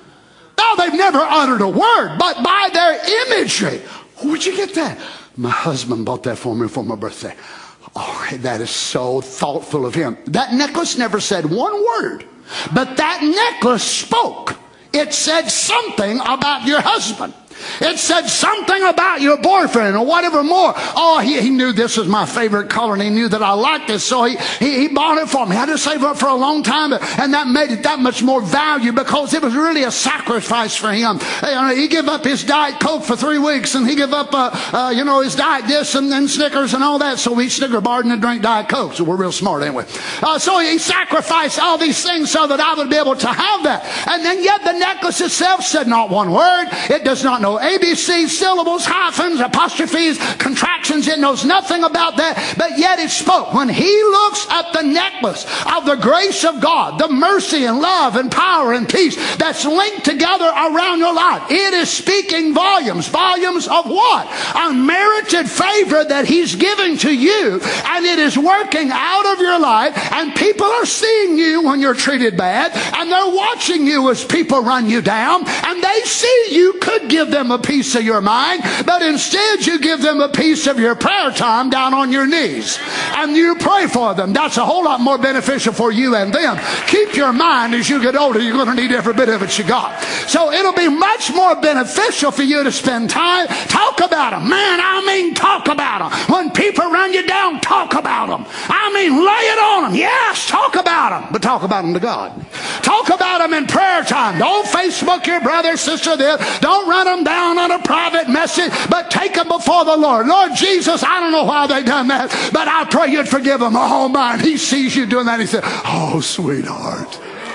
Now, they've never uttered a word, but by their imagery. Where'd you get that? My husband bought that for me for my birthday. Oh, that is so thoughtful of him. That necklace never said one word, but that necklace spoke. It said something about your husband. It said something about your boyfriend or whatever more. Oh, he knew this was my favorite color, and he knew that I liked this, so he bought it for me. I had to save up for a long time, and that made it that much more value because it was really a sacrifice for him. He gave up his Diet Coke for 3 weeks, and he gave up his Diet this and then Snickers and all that, so we Snicker barred and drink Diet Coke, so we're real smart anyway. So he sacrificed all these things so that I would be able to have that. And then yet the necklace itself said not one word. It does not know ABC, syllables, hyphens, apostrophes, contractions. It knows nothing about that, but yet it spoke. When he looks at the necklace of the grace of God, the mercy and love and power and peace that's linked together around your life, it is speaking volumes. Volumes of what? Unmerited favor that he's giving to you, and it is working out of your life, and people are seeing you when you're treated bad, and they're watching you as people run you down, and they see you could give them a piece of your mind, but instead you give them a piece of your prayer time down on your knees, and you pray for them. That's a whole lot more beneficial for you and them. Keep your mind. As you get older, you're going to need every bit of it you got. So it'll be much more beneficial for you to spend time. Talk about them. Man, I mean talk about them. When people run you down, talk about them. I mean lay it on them. Yes, talk about them, but talk about them to God. Talk about them in prayer time. Don't Facebook your brother, sister, this. Don't run them down on a private message, but take them before the Lord. Lord Jesus, I don't know why they done that, but I pray you'd forgive them. Oh, man, he sees you doing that. He said, oh, sweetheart.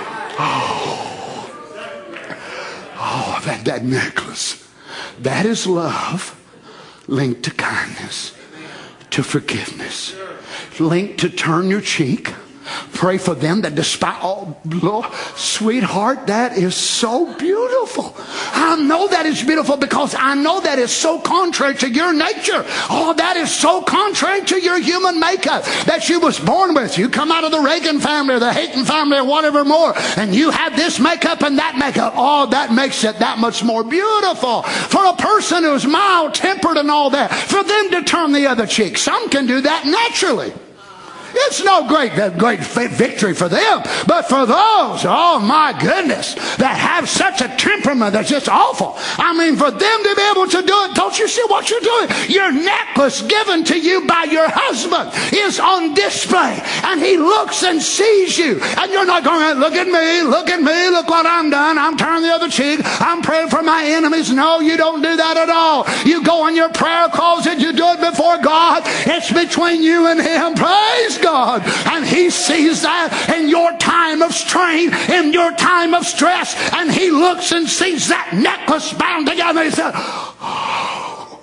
Oh, that necklace. That is love linked to kindness, to forgiveness, linked to turn your cheek. Pray for them that despise. Oh, Lord, sweetheart, that is so beautiful. I know that is beautiful because I know that is so contrary to your nature. Oh, that is so contrary to your human makeup that you was born with. You come out of the Reagan family or the Hayton family or whatever more, and you have this makeup and that makeup. Oh, that makes it that much more beautiful. For a person who's mild-tempered and all that, for them to turn the other cheek. Some can do that naturally. It's no great victory for them. But for those, oh my goodness, that have such a temperament that's just awful. I mean, for them to be able to do it, don't you see what you're doing? Your necklace given to you by your husband is on display. And he looks and sees you. And you're not going, look at me, look what I'm done. I'm turning the other cheek. I'm praying for my enemies. No, you don't do that at all. You go in your prayer closet. You do it before God. It's between you and him. Praise God. And he sees that in your time of strain, in your time of stress, and he looks and sees that necklace bound together. He said, oh,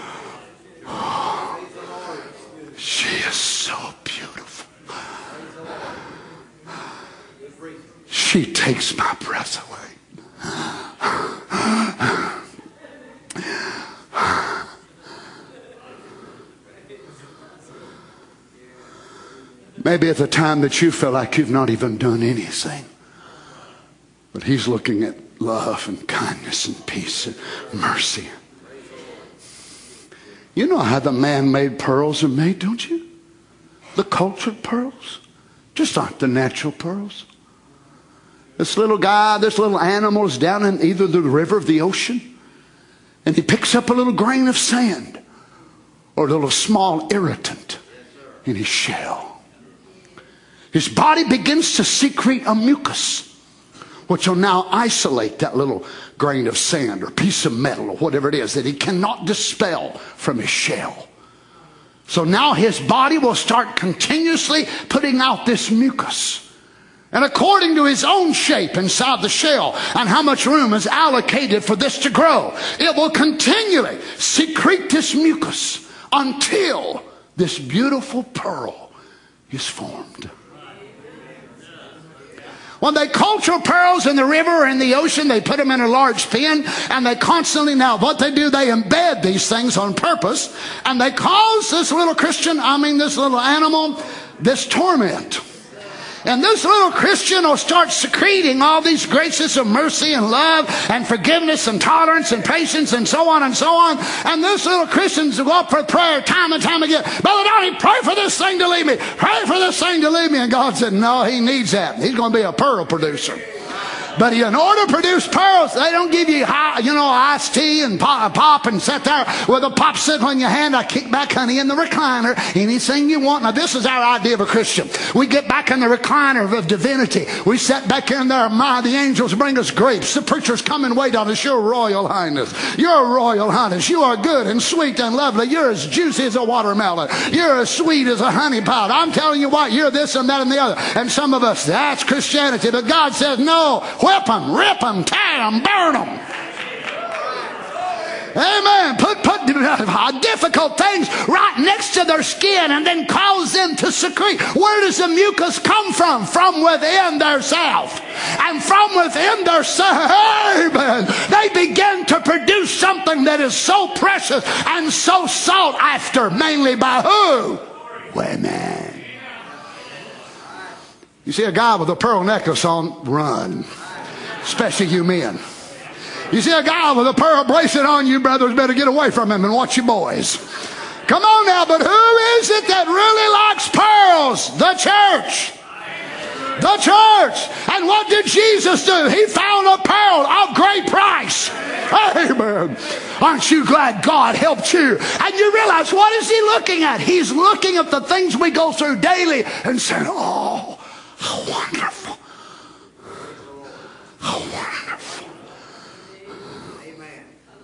she is so beautiful. She takes my breath away. Maybe at the time that you feel like you've not even done anything. But he's looking at love and kindness and peace and mercy. You know how the man-made pearls are made, don't you? The cultured pearls just aren't the natural pearls. This little guy, this little animal is down in either the river or the ocean, and he picks up a little grain of sand or a little small irritant in his shell. His body begins to secrete a mucus, which will now isolate that little grain of sand or piece of metal or whatever it is that he cannot dispel from his shell. So now his body will start continuously putting out this mucus. And according to his own shape inside the shell and how much room is allocated for this to grow, it will continually secrete this mucus until this beautiful pearl is formed. When they culture pearls in the river or in the ocean, they put them in a large pen, and they constantly, now what they do, they embed these things on purpose, and they cause this little this little animal, this torment. And this little Christian will start secreting all these graces of mercy and love and forgiveness and tolerance and patience and so on and so on. And this little Christians will go up for prayer time and time again. Brother Donnie, pray for this thing to leave me. Pray for this thing to leave me. And God said, no, he needs that. He's going to be a pearl producer. But in order to produce pearls, they don't give you, iced tea and pop and sit there with a popsicle in your hand. I kick back, honey, in the recliner. Anything you want. Now, this is our idea of a Christian. We get back in the recliner of divinity. We sit back in there. The angels bring us grapes. The preachers come and wait on us. Your Royal Highness. Your Royal Highness. You are good and sweet and lovely. You're as juicy as a watermelon. You're as sweet as a honey pot. I'm telling you what, you're this and that and the other. And some of us, that's Christianity. But God says, no. Whip them, rip them, tear them, burn them. Amen. Put difficult things right next to their skin and then cause them to secrete. Where does the mucus come from? From within their self. And from within their self, amen, they begin to produce something that is so precious and so sought after, mainly by who? Women. You see a guy with a pearl necklace on, run. Especially you men. You see a guy with a pearl bracelet on, you brothers better get away from him and watch your boys. Come on now, but who is it that really likes pearls? The church. The church. And what did Jesus do? He found a pearl of great price. Amen. Aren't you glad God helped you? And you realize, what is he looking at? He's looking at the things we go through daily and saying, oh, how wonderful. How wonderful. Amen.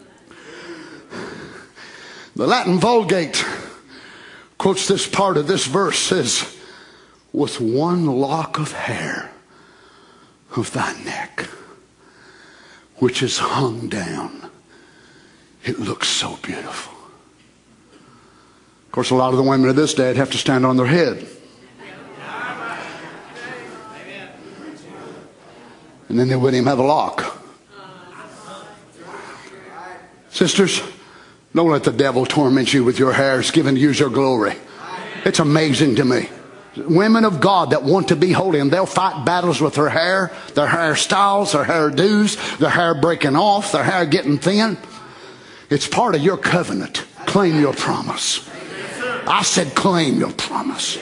The Latin Vulgate quotes this part of this verse, says, with one lock of hair of thy neck, which is hung down, it looks so beautiful. Of course, a lot of the women of this day would have to stand on their head. And then they wouldn't even have a lock. Sisters, don't let the devil torment you with your hair. It's given to you your glory. It's amazing to me. Women of God that want to be holy, and they'll fight battles with their hairstyles, their hairdos, their hair breaking off, their hair getting thin. It's part of your covenant. Claim your promise. I said claim your promise.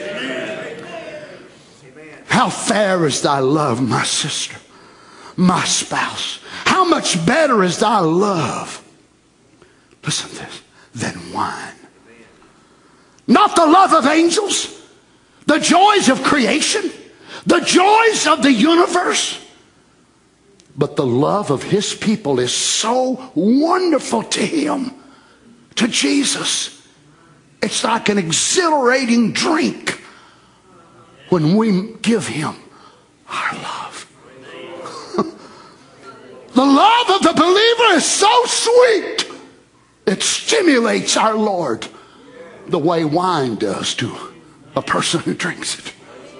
How fair is thy love, my sister. My spouse. How much better is thy love, listen to this, than wine. Not the love of angels, the joys of creation, the joys of the universe, but the love of his people is so wonderful to him, to Jesus. It's like an exhilarating drink when we give him our love. The love of the believer is so sweet. It stimulates our Lord the way wine does to a person who drinks it.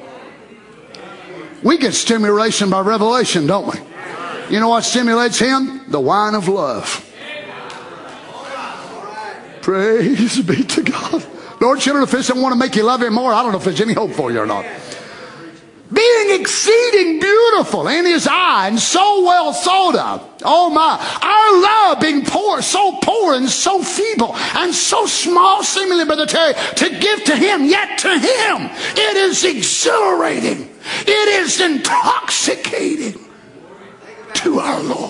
We get stimulation by revelation, don't we? You know what stimulates him? The wine of love. Praise be to God. Lord, children, if this doesn't want to make you love him more, I don't know if there's any hope for you or not. Being exceeding beautiful in his eye and so well thought of. Oh my, our love being poor, so poor and so feeble and so small seemingly, Brother Terry, to give to him, yet to him it is exhilarating. It is intoxicating to our Lord.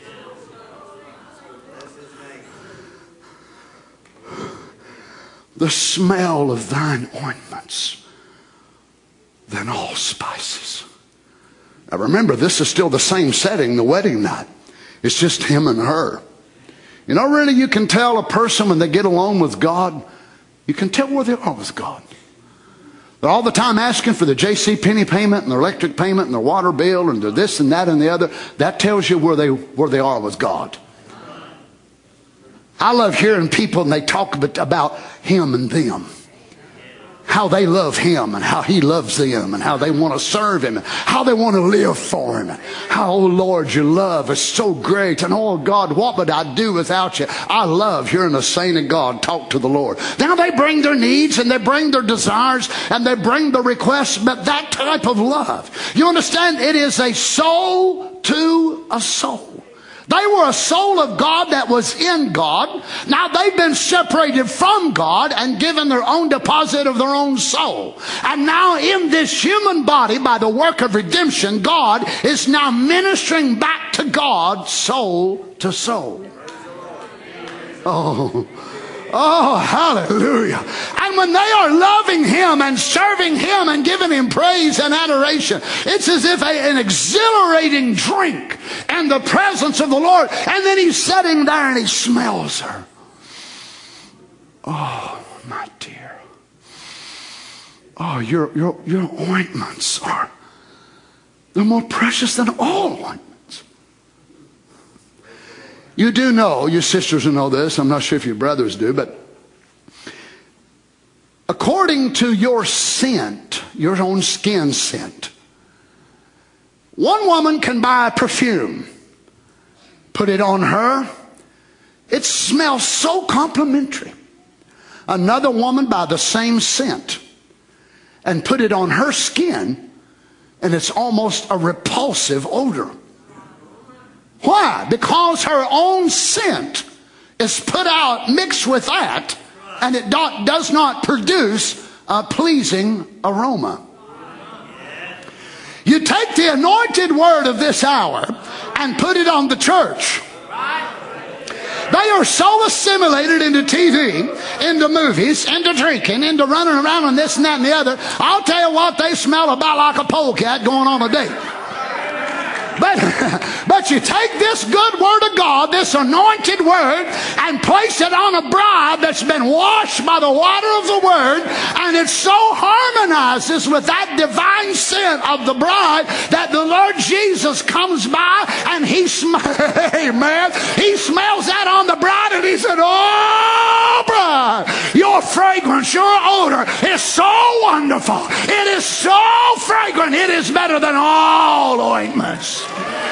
The smell of thine ointments than all spices. Now remember, this is still the same setting, the wedding night. It's just him and her. You know, really, you can tell a person when they get along with God, you can tell where they are with God. They're all the time asking for the J.C. Penney payment and their electric payment and their water bill and their this and that and the other. That tells you where they are with God. I love hearing people and they talk about him and them. How they love him and how he loves them and how they want to serve him and how they want to live for him. How, oh Lord, your love is so great. And oh God, what would I do without you? I love hearing a saint of God talk to the Lord. Now they bring their needs and they bring their desires and they bring their requests, but that type of love, you understand, it is a soul to a soul. They were a soul of God that was in God. Now they've been separated from God and given their own deposit of their own soul. And now in this human body, by the work of redemption, God is now ministering back to God, soul to soul. Oh, hallelujah. And when they are loving him and serving him and giving him praise and adoration, it's as if an exhilarating drink in the presence of the Lord. And then he's sitting there and he smells her. Oh, my dear. Oh, your ointments they're more precious than all ointments. You do know, you sisters will know this, I'm not sure if your brothers do, but according to your scent, your own skin scent, one woman can buy a perfume, put it on her, it smells so complimentary. Another woman buy the same scent and put it on her skin, and it's almost a repulsive odor. Why? Because her own scent is put out, mixed with that, and it does not produce a pleasing aroma. You take the anointed word of this hour and put it on the church. They are so assimilated into TV, into movies, into drinking, into running around and this and that and the other. I'll tell you what, they smell about like a polecat going on a date. But you take this good word of God, this anointed word, and place it on a bride that's been washed by the water of the word, and it so harmonizes with that divine scent of the bride that the Lord Jesus comes by and he smells that on the bride, and he said, "Oh, bride, your fragrance, your odor is so wonderful. It is so fragrant. It is better than all ointments."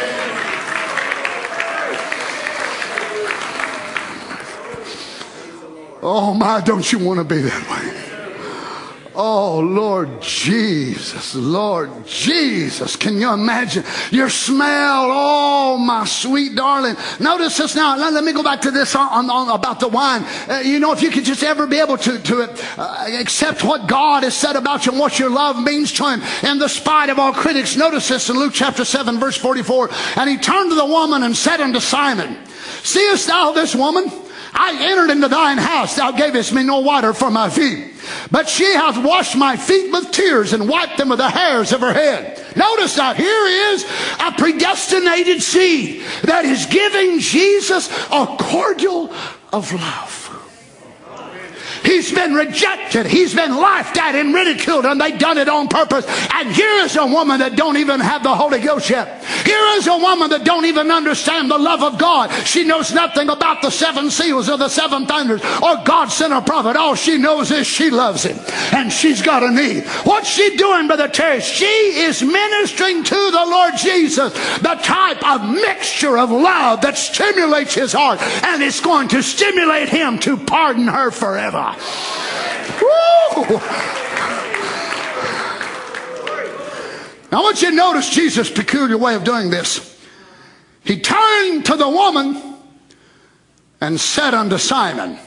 Oh my, don't you want to be that way? Oh Lord Jesus, Lord Jesus. Can you imagine your smell? Oh my sweet darling. Notice this now. Let me go back to this on about the wine. You know, if you could just ever be able to accept what God has said about you and what your love means to him in the spite of all critics. Notice this in Luke chapter 7 verse 44. And he turned to the woman and said unto Simon, "Seest thou this woman? I entered into thine house. Thou gavest me no water for my feet. But she hath washed my feet with tears and wiped them with the hairs of her head." Notice that here is a predestinated seed that is giving Jesus a cordial of love. He's been rejected. He's been laughed at and ridiculed, and they've done it on purpose. And here is a woman that don't even have the Holy Ghost yet. Here is a woman that don't even understand the love of God. She knows nothing about the seven seals or the seven thunders or God sent a prophet. All she knows is she loves him, and she's got a need. What's she doing, Brother Terry? She is ministering to the Lord Jesus the type of mixture of love that stimulates his heart, and it's going to stimulate him to pardon her forever. Woo! Now I want you to notice Jesus' peculiar way of doing this. He turned to the woman and said unto Simon.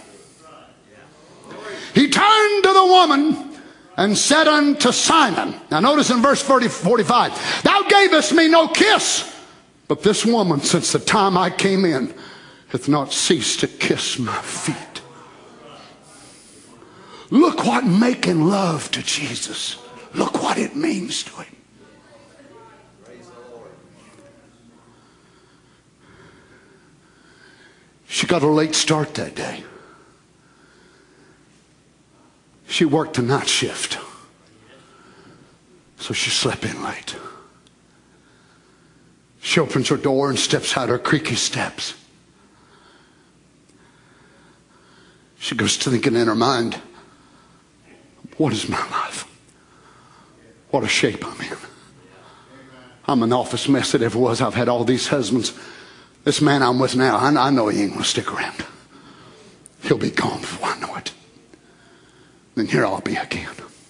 He turned to the woman and said unto Simon. Now notice in verse 45. Thou gavest me no kiss, but this woman, since the time I came in, hath not ceased to kiss my feet. Look what making love to Jesus, look what it means to him. She got a late start that day. She worked the night shift, so she slept in late. She opens her door and steps out her creaky steps. She goes to thinking in her mind, what is my life? What a shape I'm in. I'm an office mess that ever was. I've had all these husbands. This man I'm with now, I know he ain't going to stick around. He'll be gone before I know it. Then here I'll be again.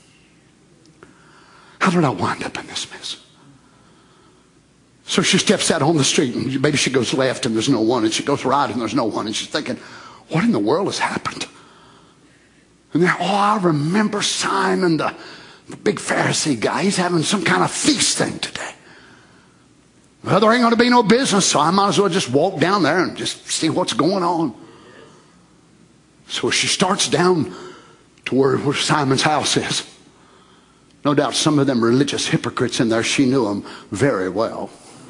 How did I wind up in this mess? So she steps out on the street, and maybe she goes left and there's no one, and she goes right and there's no one, and she's thinking, what in the world has happened? And then, I remember Simon, the big Pharisee guy. He's having some kind of feast thing today. Well, there ain't going to be no business, so I might as well just walk down there and just see what's going on. So she starts down to where Simon's house is. No doubt some of them religious hypocrites in there, she knew them very well.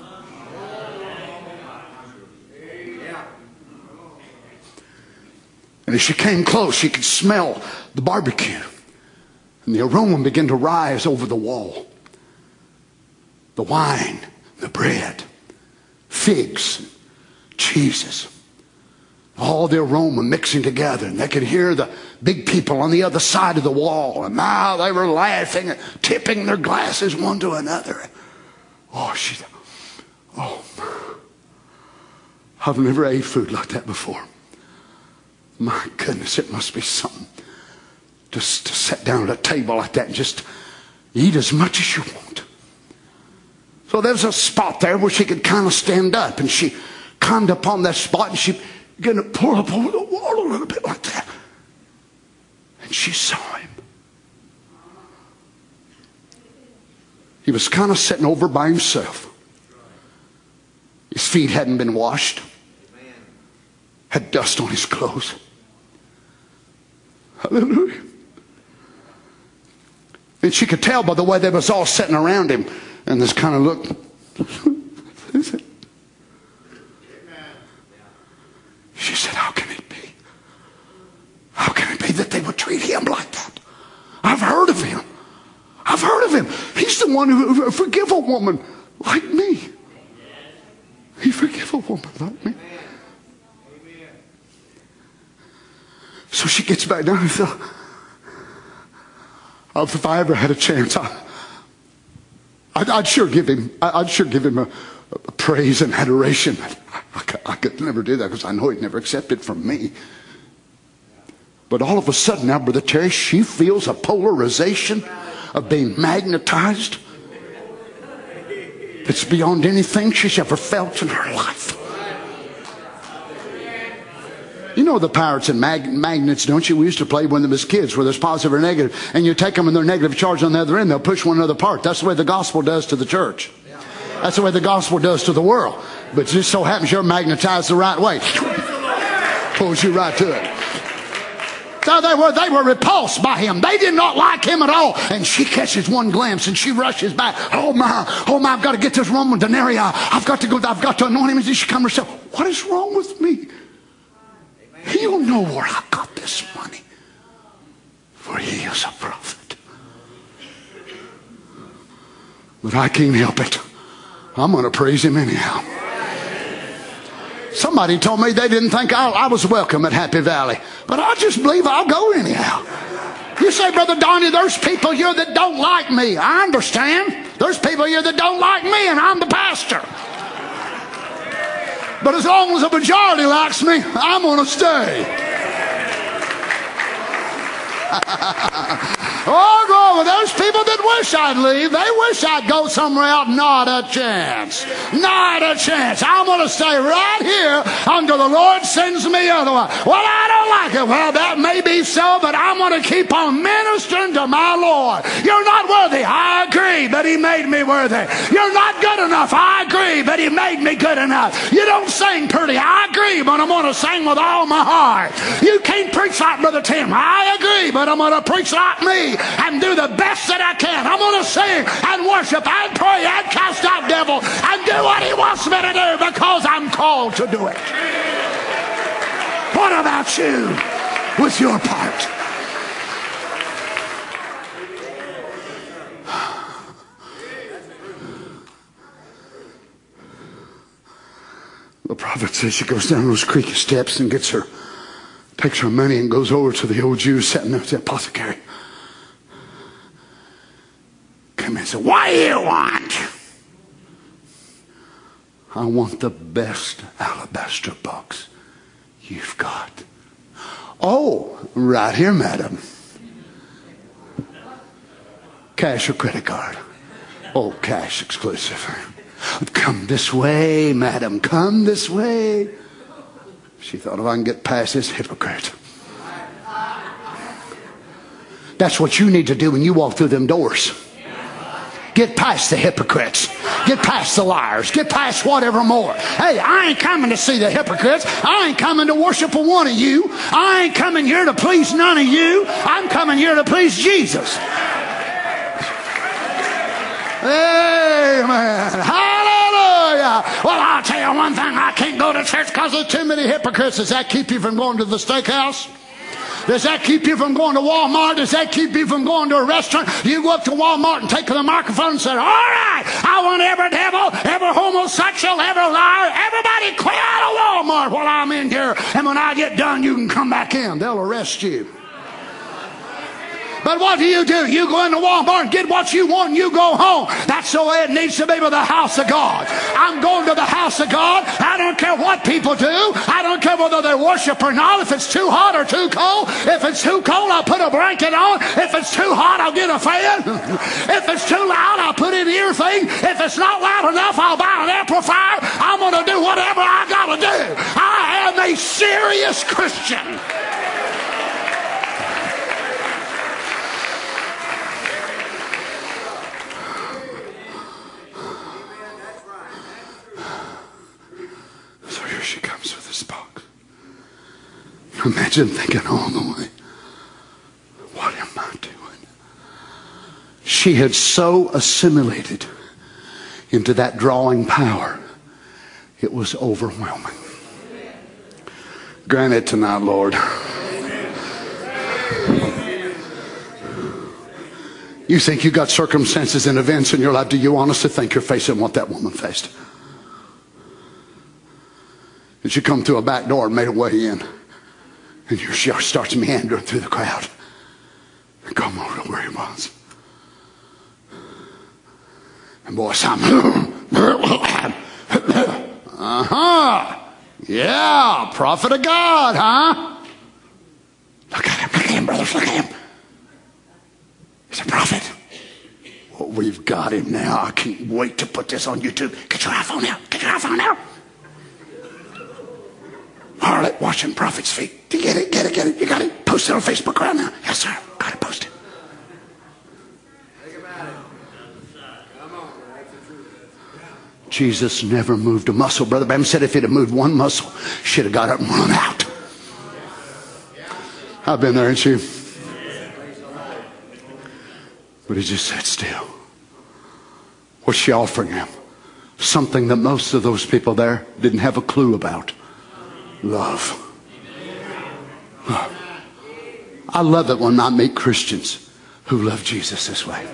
And as she came close, she could smell the barbecue. And the aroma began to rise over the wall. The wine, the bread, figs, cheeses. All the aroma mixing together. And they could hear the big people on the other side of the wall. And now they were laughing and tipping their glasses one to another. I've never ate food like that before. My goodness, it must be something. Just to sit down at a table like that and just eat as much as you want. So there's a spot there where she could kind of stand up. And she climbed upon that spot and she began to pull up over the wall a little bit like that. And she saw him. He was kind of sitting over by himself. His feet hadn't been washed. Had dust on his clothes. Hallelujah. And she could tell by the way they was all sitting around him. And this kind of look. She said, how can it be? How can it be that they would treat him like that? I've heard of him. I've heard of him. He's the one who forgive a woman like me. He forgive a woman like me. So she gets back down and says, if I ever had a chance, I'd sure give him a praise and adoration. I could never do that because I know he'd never accept it from me. But all of a sudden now, Brother Terry, she feels a polarization of being magnetized that's beyond anything she's ever felt in her life. You know the pirates and magnets, don't you? We used to play with them as kids where there's positive or negative. And you take them and they're negative charge on the other end. They'll push one another apart. That's the way the gospel does to the church. That's the way the gospel does to the world. But it just so happens you're magnetized the right way. Pulls you right to it. So they were repulsed by him. They did not like him at all. And she catches one glimpse and she rushes back. Oh my, I've got to get this Roman denarii. I've got to anoint him. And she comes herself. What is wrong with me? He'll know where I got this money. For he is a prophet. But I can't help it. I'm going to praise him anyhow. Somebody told me they didn't think I was welcome at Happy Valley. But I just believe I'll go anyhow. You say, Brother Donnie, there's people here that don't like me. I understand. There's people here that don't like me, and I'm the pastor. But as long as the majority likes me, I'm going to stay. Oh, glory. Those people that wish I'd leave, they wish I'd go somewhere else. Not a chance. Not a chance. I'm going to stay right here until the Lord sends me otherwise. Well, I don't like it. Well, that may be so, but I'm going to keep on ministering to my Lord. You're not worthy. I agree, but He made me worthy. You're not good enough. I agree, but He made me good enough. You don't sing pretty. I agree, but I'm going to sing with all my heart. You can't preach like Brother Tim. I agree, but I'm going to preach like me and do the best that I can. I'm going to sing and worship and pray and cast out devils and do what He wants me to do because I'm called to do it. What about you with your part? The prophet says she goes down those creaky steps and takes her money and goes over to the old Jew sitting there at the apothecary. Come in and say, what do you want? I want the best alabaster box you've got. Oh, right here, madam. Cash or credit card? Oh, cash exclusive. Come this way, madam. Come this way. She thought, if I can get past this hypocrite. That's what you need to do when you walk through them doors. Get past the hypocrites. Get past the liars. Get past whatever more. Hey, I ain't coming to see the hypocrites. I ain't coming to worship for one of you. I ain't coming here to please none of you. I'm coming here to please Jesus. Amen. Hallelujah. Well, I'll tell you one thing. I can't go to church because there's too many hypocrites. Does that keep you from going to the steakhouse? Does that keep you from going to Walmart? Does that keep you from going to a restaurant? You go up to Walmart and take the microphone and say, all right, I want every devil, every homosexual, every liar, everybody clear out of Walmart while I'm in here. And when I get done, you can come back in. They'll arrest you. But what do? You go into Walmart and get what you want and you go home. That's the way it needs to be with the house of God. I'm going to the house of God. I don't care what people do. I don't care whether they worship or not. If it's too hot or too cold. If it's too cold, I'll put a blanket on. If it's too hot, I'll get a fan. If it's too loud, I'll put in ear thing. If it's not loud enough, I'll buy an amplifier. I'm going to do whatever I got to do. I am a serious Christian. So here she comes with this box. Imagine thinking all the way, what am I doing? She had so assimilated into that drawing power, it was overwhelming. Grant it tonight, Lord. You think you got circumstances and events in your life. Do you honestly think you're facing what that woman faced? And she come through a back door and made her way in. And here she starts meandering through the crowd. And come over to where he was. And boy, Simon. Yeah, prophet of God, huh? Look at him, brothers, look at him. He's a prophet. Well, we've got him now. I can't wait to put this on YouTube. Get your iPhone out. Get your iPhone out. Harlot washing prophet's feet. Get it. You got it. Post it on Facebook right now. Yes, sir. Got it posted. Jesus never moved a muscle. Brother Bam said if he'd have moved one muscle, she'd have got up and run out. I've been there, ain't you? But he just sat still. What's she offering him? Something that most of those people there didn't have a clue about. Love. I love it when I meet Christians who love Jesus this way.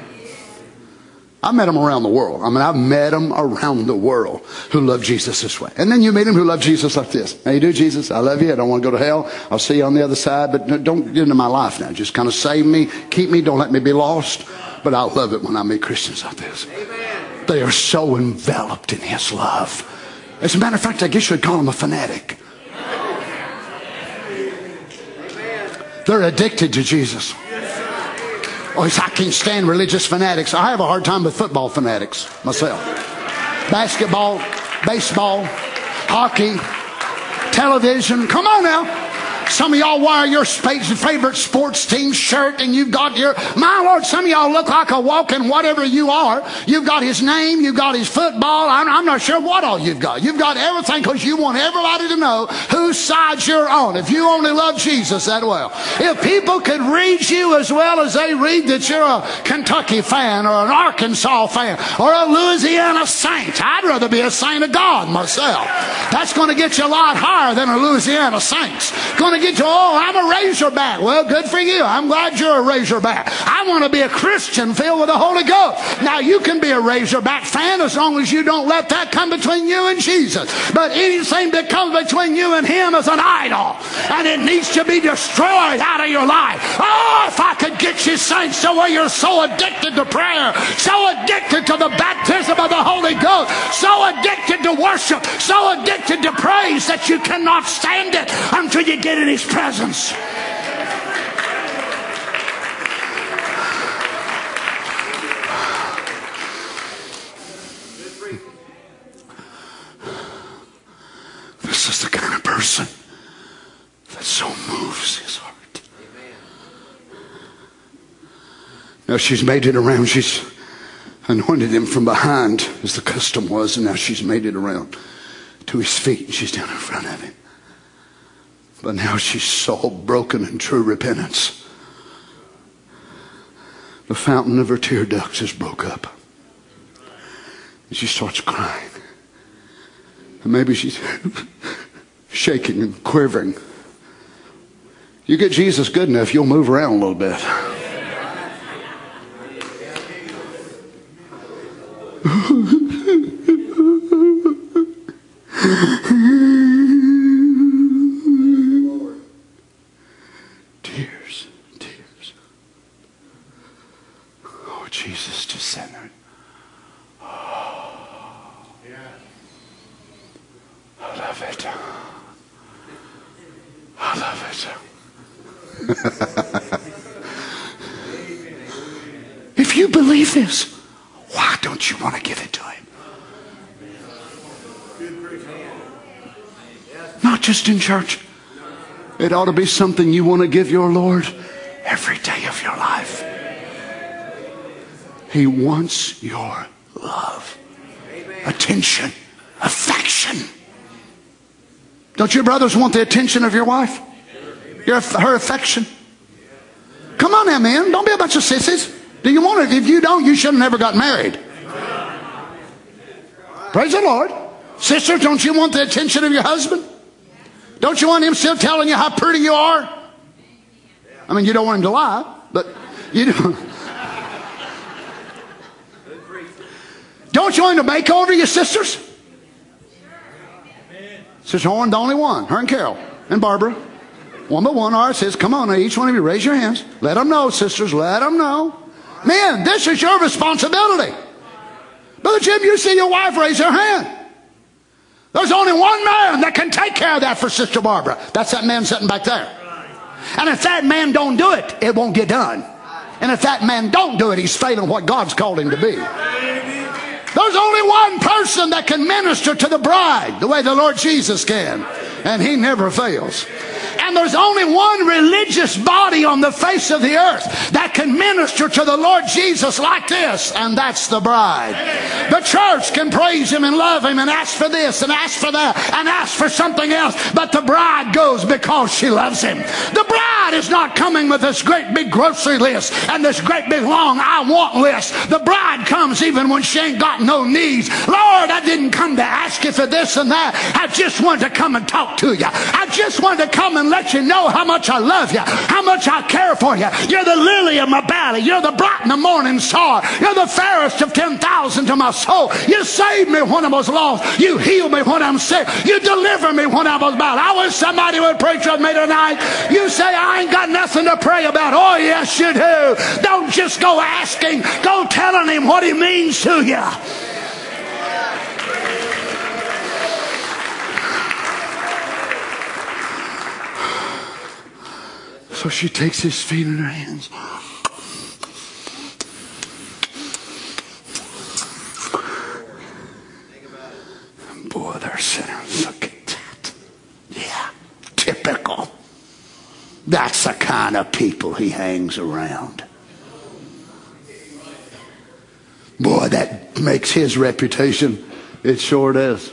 I met them around the world. I've met them around the world who love Jesus this way. And then you meet them who love Jesus like this. How you do, Jesus? I love you. I don't want to go to hell. I'll see you on the other side, but don't get into my life now. Just kind of save me, keep me, don't let me be lost. But I love it when I meet Christians like this. Amen. They are so enveloped in His love. As a matter of fact, I guess you'd call them a fanatic. They're addicted to Jesus. Oh, I can't stand religious fanatics. I have a hard time with football fanatics myself. Basketball, baseball, hockey, television. Come on now. Some of y'all wear your favorite sports team shirt and you've got your... My Lord, some of y'all look like a walking whatever you are. You've got his name. You've got his football. I'm not sure what all you've got. You've got everything because you want everybody to know whose side you're on. If you only love Jesus that well. If people could read you as well as they read that you're a Kentucky fan or an Arkansas fan or a Louisiana Saint. I'd rather be a saint of God myself. That's going to get you a lot higher than a Louisiana Saints. Going to get you, oh, I'm a Razorback. Well, good for you. I'm glad you're a Razorback. I want to be a Christian filled with the Holy Ghost. Now, you can be a Razorback fan as long as you don't let that come between you and Jesus. But anything that comes between you and him is an idol. And it needs to be destroyed out of your life. Oh, if I could get you saints to where you're so addicted to prayer, so addicted to the baptism of the Holy Ghost, so addicted to worship, so addicted to praise that you cannot stand it until you get in his presence. This is the kind of person that so moves his heart. Now she's made it around. She's anointed him from behind as the custom was, and now she's made it around to his feet and she's down in front of him. But now she's so broken in true repentance. The fountain of her tear ducts is broke up. And she starts crying. And maybe she's shaking and quivering. You get Jesus good enough, you'll move around a little bit. Tears. Oh, Jesus, just sitting there. Oh, I love it. I love it. If you believe this, why don't you want to give it to him? Not just in church. It ought to be something you want to give your Lord every day of your life. He wants your love, attention, affection. Don't your brothers want the attention of your wife? Her affection? Come on now, man. Don't be a bunch of sissies. Do you want it? If you don't, you should have never got married. Praise the Lord. Sisters, don't you want the attention of your husband? Don't you want him still telling you how pretty you are? I mean, you don't want him to lie, but you do. Don't you want him to make over you, sisters? Sister Horn, the only one. Her and Carol and Barbara. One by one. All right, says, come on now, each one of you raise your hands. Let them know, sisters. Let them know. Men, this is your responsibility. Brother Jim, you see your wife raise her hand. There's only one man that can take care of that for Sister Barbara. That's that man sitting back there. And if that man don't do it, it won't get done. And if that man don't do it, he's failing what God's called him to be. There's only one person that can minister to the bride the way the Lord Jesus can. And he never fails. And there's only one religious body on the face of the earth that can minister to the Lord Jesus like this, and that's the bride. The church can praise him and love him and ask for this and ask for that and ask for something else, but the bride goes because she loves him. The bride is not coming with this great big grocery list and this great big long I want list. The bride comes even when she ain't got no needs. Lord, I didn't come to ask you for this and that. I just wanted to come and talk to you. I just wanted to come and let you know how much I love you, how much I care for you. You're the lily of my valley. You're the bright and the morning star. You're the fairest of 10,000 to my soul. You saved me when I was lost. You healed me when I'm sick. You delivered me when I was bound. I wish somebody would preach with me tonight. You say, I ain't got nothing to pray about. Oh, yes, you do. Don't just go asking. Go telling him what he means to you. So she takes his feet in her hands. That's the kind of people he hangs around. Boy, that makes his reputation. It sure does.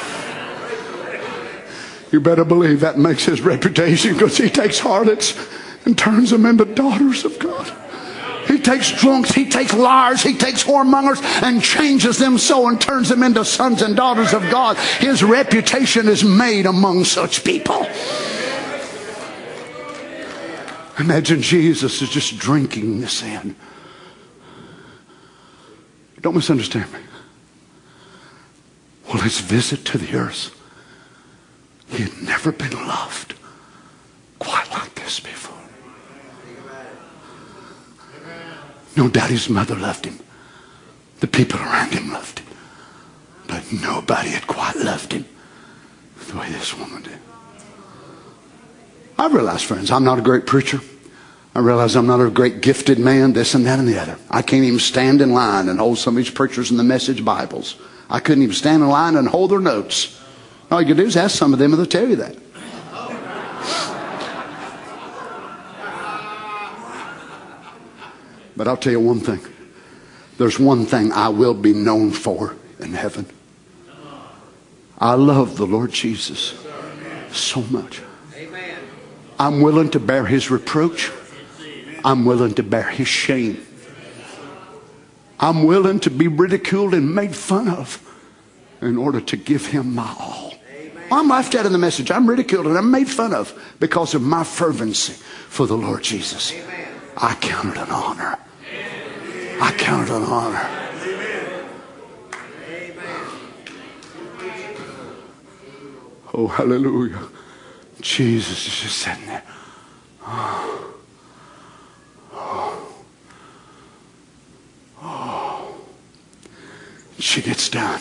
You better believe that makes his reputation, because he takes harlots and turns them into daughters of God. He takes drunks, he takes liars, he takes whoremongers and changes them so and turns them into sons and daughters of God. His reputation is made among such people. Imagine Jesus is just drinking this in. Don't misunderstand me. Well, his visit to the earth, he had never been loved quite like this before. No doubt his mother loved him. The people around him loved him. But nobody had quite loved him the way this woman did. I realize, friends, I'm not a great preacher. I realize I'm not a great gifted man, this and that and the other. I can't even stand in line and hold some of these preachers in the Message Bibles. I couldn't even stand in line and hold their notes. All you can do is ask some of them and they'll tell you that. But I'll tell you one thing. There's one thing I will be known for in heaven. I love the Lord Jesus so much. I'm willing to bear his reproach. I'm willing to bear his shame. I'm willing to be ridiculed and made fun of in order to give him my all. I'm laughed at in the message. I'm ridiculed and I'm made fun of because of my fervency for the Lord Jesus. I count it an honor. I count it an honor. Oh, hallelujah. Jesus is just sitting there. Oh. Oh. Oh. She gets down.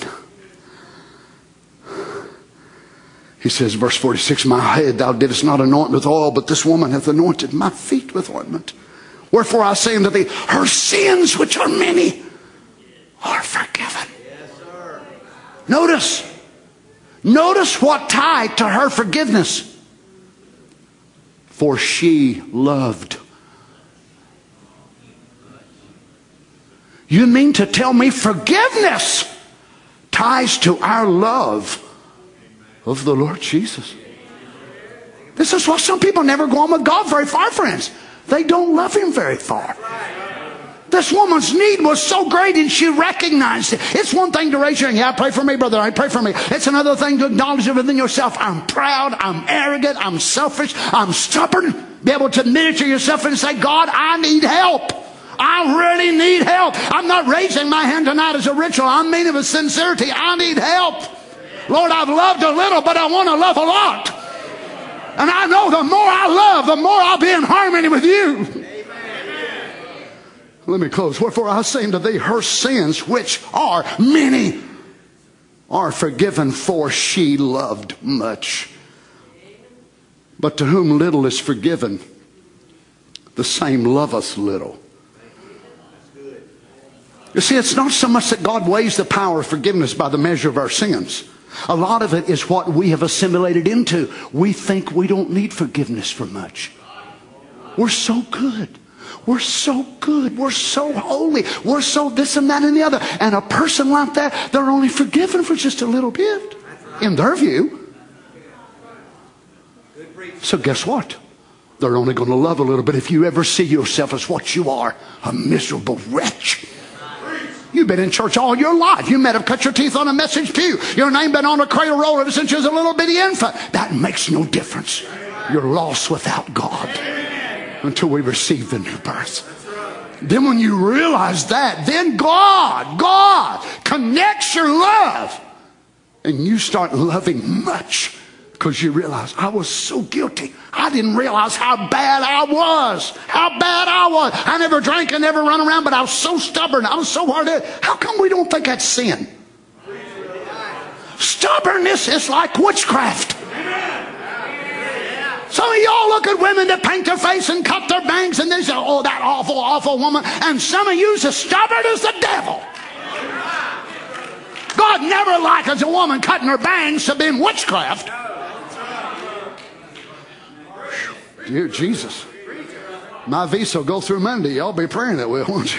He says, verse 46, my head thou didst not anoint with oil, but this woman hath anointed my feet with ointment. Wherefore I say unto thee, her sins, which are many, are forgiven. Notice what tied to her forgiveness. For she loved. You mean to tell me forgiveness ties to our love of the Lord Jesus? This is why some people never go on with God very far, friends. They don't love him very far. This woman's need was so great and she recognized it. It's one thing to raise your hand. Yeah, pray for me, brother. I pray for me. It's another thing to acknowledge it within yourself. I'm proud. I'm arrogant. I'm selfish. I'm stubborn. Be able to admit it to yourself and say, God, I need help. I really need help. I'm not raising my hand tonight as a ritual. I mean it with sincerity. I need help. Lord, I've loved a little, but I want to love a lot. And I know the more I love, the more I'll be in harmony with you. Let me close. Wherefore I say unto thee, her sins, which are many, are forgiven, for she loved much. But to whom little is forgiven, the same loveth little. You see, it's not so much that God weighs the power of forgiveness by the measure of our sins. A lot of it is what we have assimilated into. We think we don't need forgiveness for much. We're so good. We're so good. We're so holy. We're so this and that and the other. And a person like that, they're only forgiven for just a little bit in their view. So guess what? They're only going to love a little bit if you ever see yourself as what you are, a miserable wretch. You've been in church all your life. You might have cut your teeth on a message pew. Your name been on a cradle roll ever since you was a little bitty infant. That makes no difference. You're lost without God until we receive the new birth. Then when you realize that, then God connects your love. And you start loving much because you realize I was so guilty. I didn't realize how bad I was. How bad I was. I never drank, I never run around, but I was so stubborn. I was so hard-headed. How come we don't think that's sin? Stubbornness is like witchcraft. Some of y'all look at women that paint their face and cut their bangs and they say, oh, that awful, awful woman. And some of you as stubborn as the devil. God never likens a woman cutting her bangs to being witchcraft. Dear Jesus. My visa will go through Monday. Y'all be praying that way, won't you?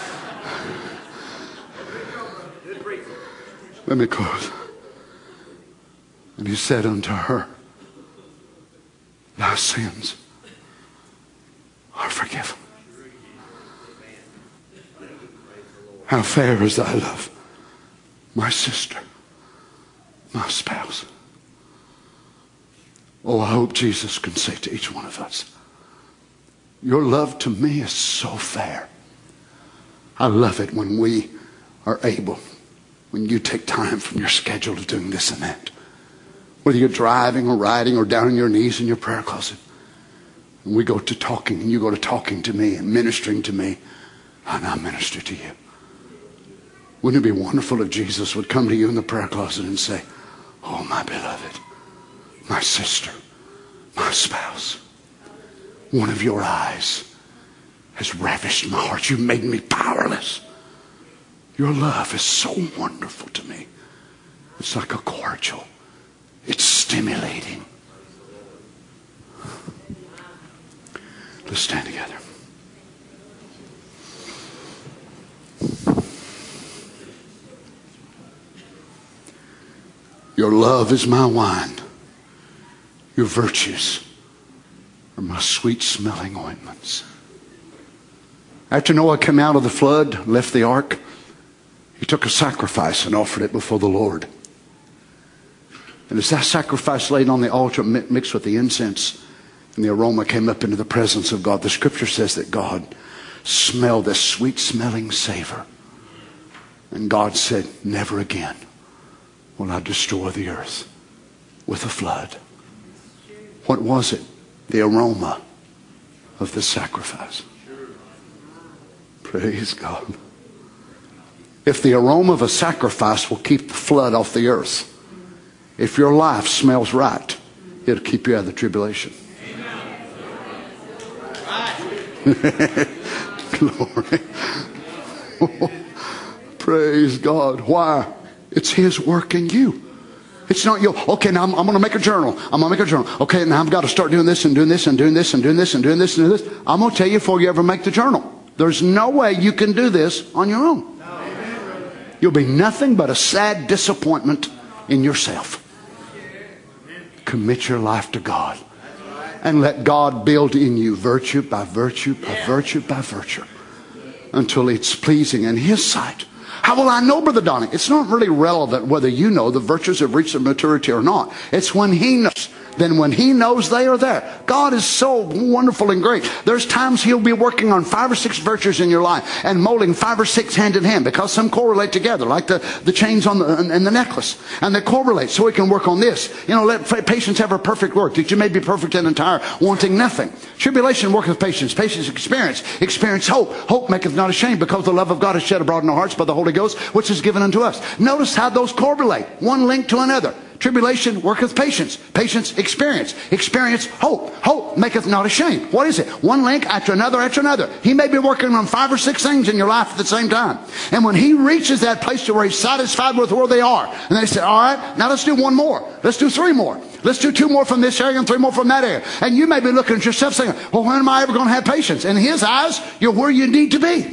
Let me close. And he said unto her, thy sins are forgiven. How fair is thy love, my sister, my spouse. Oh, I hope Jesus can say to each one of us, your love to me is so fair. I love it when we are able, when you take time from your schedule of doing this and that. Whether you're driving or riding or down on your knees in your prayer closet. And we go to talking, and you go to talking to me and ministering to me, and I minister to you. Wouldn't it be wonderful if Jesus would come to you in the prayer closet and say, oh, my beloved, my sister, my spouse, one of your eyes has ravished my heart. You made me powerless. Your love is so wonderful to me. It's like a cordial. It's stimulating. Let's stand together. Your love is my wine. Your virtues are my sweet-smelling ointments. After Noah came out of the flood, left the ark, he took a sacrifice and offered it before the Lord. And as that sacrifice laid on the altar mixed with the incense, and the aroma came up into the presence of God, the scripture says that God smelled this sweet-smelling savor. And God said, never again will I destroy the earth with a flood. What was it? The aroma of the sacrifice. Praise God. If the aroma of a sacrifice will keep the flood off the earth, if your life smells right, it'll keep you out of the tribulation. Glory. Oh, praise God. Why? It's His work in you. It's not you. Okay, now I'm going to make a journal. I'm going to make a journal. Okay, now I've got to start doing this and doing this and doing this and doing this and doing this and doing this. I'm going to tell you before you ever make the journal. There's no way you can do this on your own. You'll be nothing but a sad disappointment in yourself. Commit your life to God. And let God build in you virtue by virtue by virtue by virtue until it's pleasing in His sight. How will I know, Brother Donnie? It's not really relevant whether you know the virtues have reached their maturity or not. It's when He knows. Then when He knows, they are there. God is so wonderful and great. There's times He'll be working on 5 or 6 virtues in your life and molding 5 or 6 hand in hand, because some correlate together, like the chains on and the necklace. And they correlate, so He can work on this. You know, let patience have her perfect work, that you may be perfect and entire, wanting nothing. Tribulation worketh patience. Patience experience. Experience hope. Hope maketh not ashamed, because the love of God is shed abroad in our hearts by the Holy Ghost, which is given unto us. Notice how those correlate. One link to another. Tribulation worketh patience. Patience, experience. Experience, hope. Hope maketh not ashamed. What is it? One link after another after another. He may be working on 5 or 6 things in your life at the same time. And when He reaches that place to where He's satisfied with where they are, and they say, all right, now let's do 1 more. Let's do 3 more. Let's do 2 more from this area and 3 more from that area. And you may be looking at yourself saying, well, when am I ever going to have patience? In His eyes, you're where you need to be.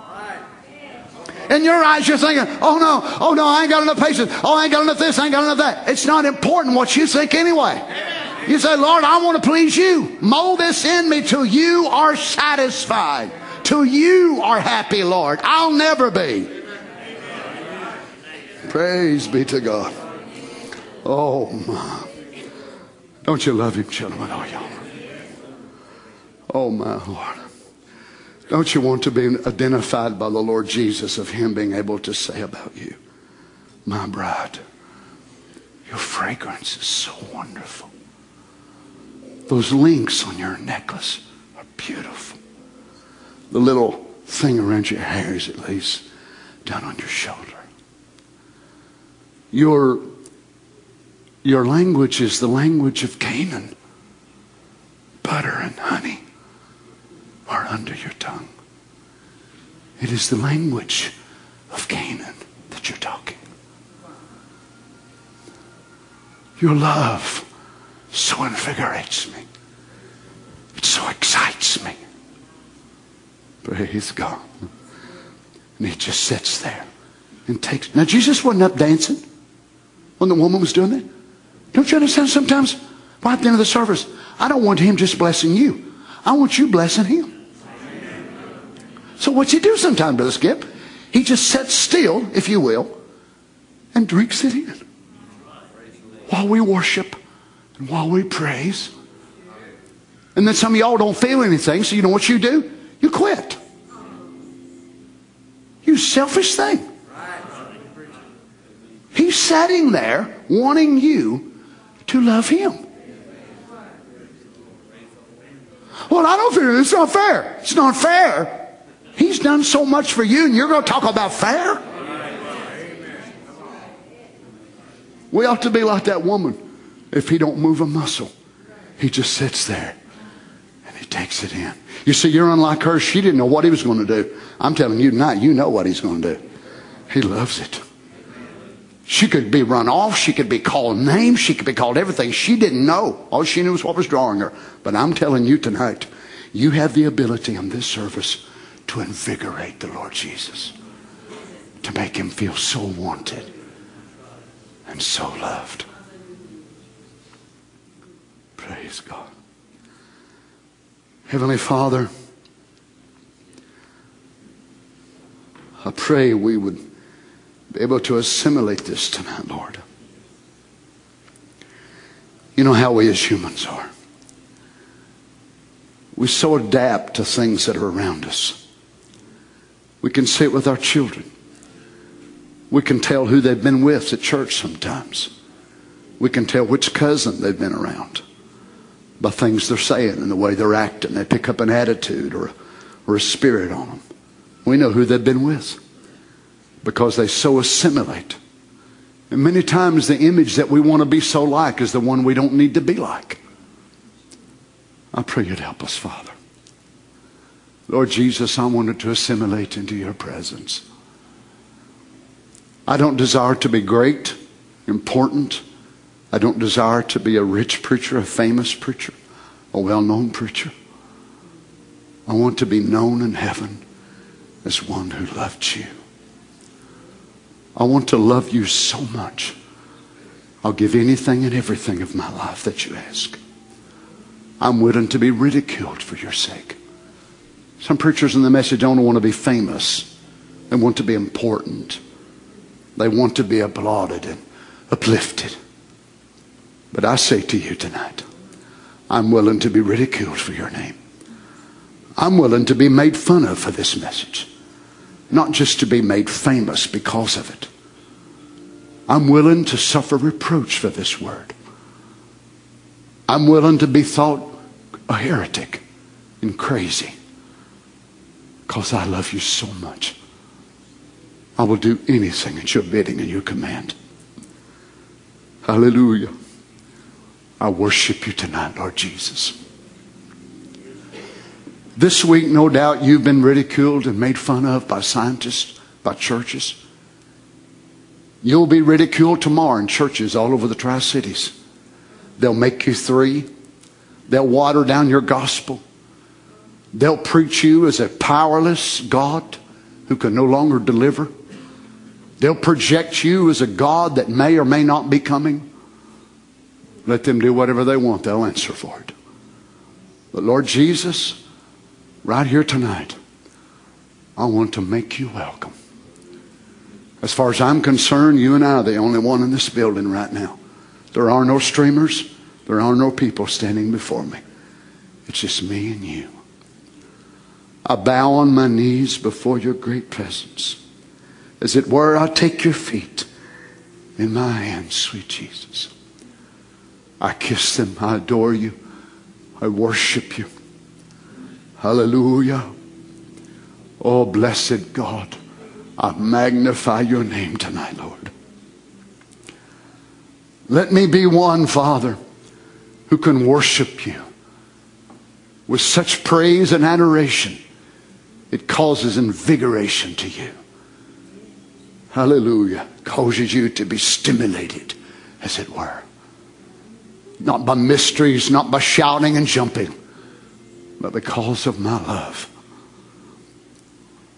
In your eyes, you're thinking, oh no, I ain't got enough patience. Oh, I ain't got enough this, I ain't got enough that. It's not important what you think anyway. You say, Lord, I want to please you. Mold this in me till you are satisfied. Till you are happy, Lord. I'll never be. Praise be to God. Oh, my. Don't you love Him, gentlemen? Oh, y'all. Oh, my Lord. Don't you want to be identified by the Lord Jesus, of Him being able to say about you, my bride, your fragrance is so wonderful. Those links on your necklace are beautiful. The little thing around your hair as it lays down on your shoulder. Your language is the language of Canaan. Butter and honey are under your tongue. It is the language of Canaan that you're talking. Your love so invigorates me. It so excites me. Praise God. And he just sits there and takes. Now, Jesus wasn't up dancing when the woman was doing that. Don't you understand sometimes? Right at the end of the service, I don't want him just blessing you. I want you blessing him. So what's he do sometimes, Brother Skip? He just sits still, if you will, and drinks it in. While we worship and while we praise. And then some of y'all don't feel anything, so you know what you do? You quit. You selfish thing. He's sitting there wanting you to love him. Well, I don't feel it. It's not fair. It's not fair. He's done so much for you, and you're going to talk about fair? We ought to be like that woman. If he don't move a muscle, he just sits there and he takes it in. You see, you're unlike her. She didn't know what he was going to do. I'm telling you tonight, you know what he's going to do. He loves it. She could be run off. She could be called names. She could be called everything. She didn't know. All she knew was what was drawing her. But I'm telling you tonight, you have the ability in this service to invigorate the Lord Jesus, to make him feel so wanted and so loved. Praise God. Heavenly Father, I pray we would be able to assimilate this tonight, Lord. You know how we as humans are. We so adapt to things that are around us. We can see it with our children. We can tell who they've been with at church sometimes. We can tell which cousin they've been around by things they're saying and the way they're acting. They pick up an attitude or a spirit on them. We know who they've been with because they so assimilate. And many times the image that we want to be so like is the one we don't need to be like. I pray you'd help us, Father. Lord Jesus, I wanted to assimilate into your presence. I don't desire to be great, important. I don't desire to be a rich preacher, a famous preacher, a well-known preacher. I want to be known in heaven as one who loved you. I want to love you so much. I'll give anything and everything of my life that you ask. I'm willing to be ridiculed for your sake. Some preachers in the message don't want to be famous. They want to be important. They want to be applauded and uplifted. But I say to you tonight, I'm willing to be ridiculed for your name. I'm willing to be made fun of for this message. Not just to be made famous because of it. I'm willing to suffer reproach for this word. I'm willing to be thought a heretic and crazy because I love you so much. I will do anything at your bidding and your command. Hallelujah. I worship you tonight, Lord Jesus. This week, no doubt, you've been ridiculed and made fun of by scientists, by churches. You'll be ridiculed tomorrow in churches all over the Tri-Cities. They'll make you three. They'll water down your gospel. They'll preach you as a powerless God who can no longer deliver. They'll project you as a God that may or may not be coming. Let them do whatever they want. They'll answer for it. But Lord Jesus, right here tonight, I want to make you welcome. As far as I'm concerned, you and I are the only one in this building right now. There are no streamers. There are no people standing before me. It's just me and you. I bow on my knees before your great presence. As it were, I take your feet in my hands, sweet Jesus. I kiss them. I adore you. I worship you. Hallelujah. Oh, blessed God. I magnify your name tonight, Lord. Let me be one, Father, who can worship you with such praise and adoration. It causes invigoration to you. Hallelujah. Causes you to be stimulated, as it were. Not by mysteries, not by shouting and jumping, but because of my love.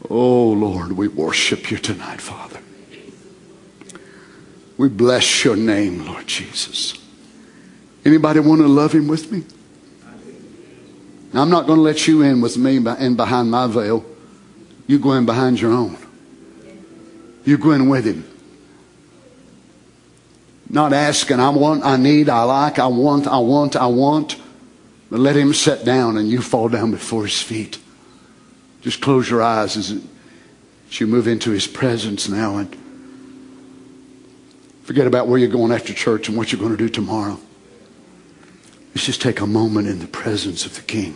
Oh, Lord, we worship you tonight, Father. We bless your name, Lord Jesus. Anybody want to love him with me? Now, I'm not going to let you in with me in behind my veil. You go in behind your own. You go in with him. Not asking, I want, I need, I like, I want. But let him sit down and you fall down before his feet. Just close your eyes as you move into his presence now, and forget about where you're going after church and what you're going to do tomorrow. Let's just take a moment in the presence of the King.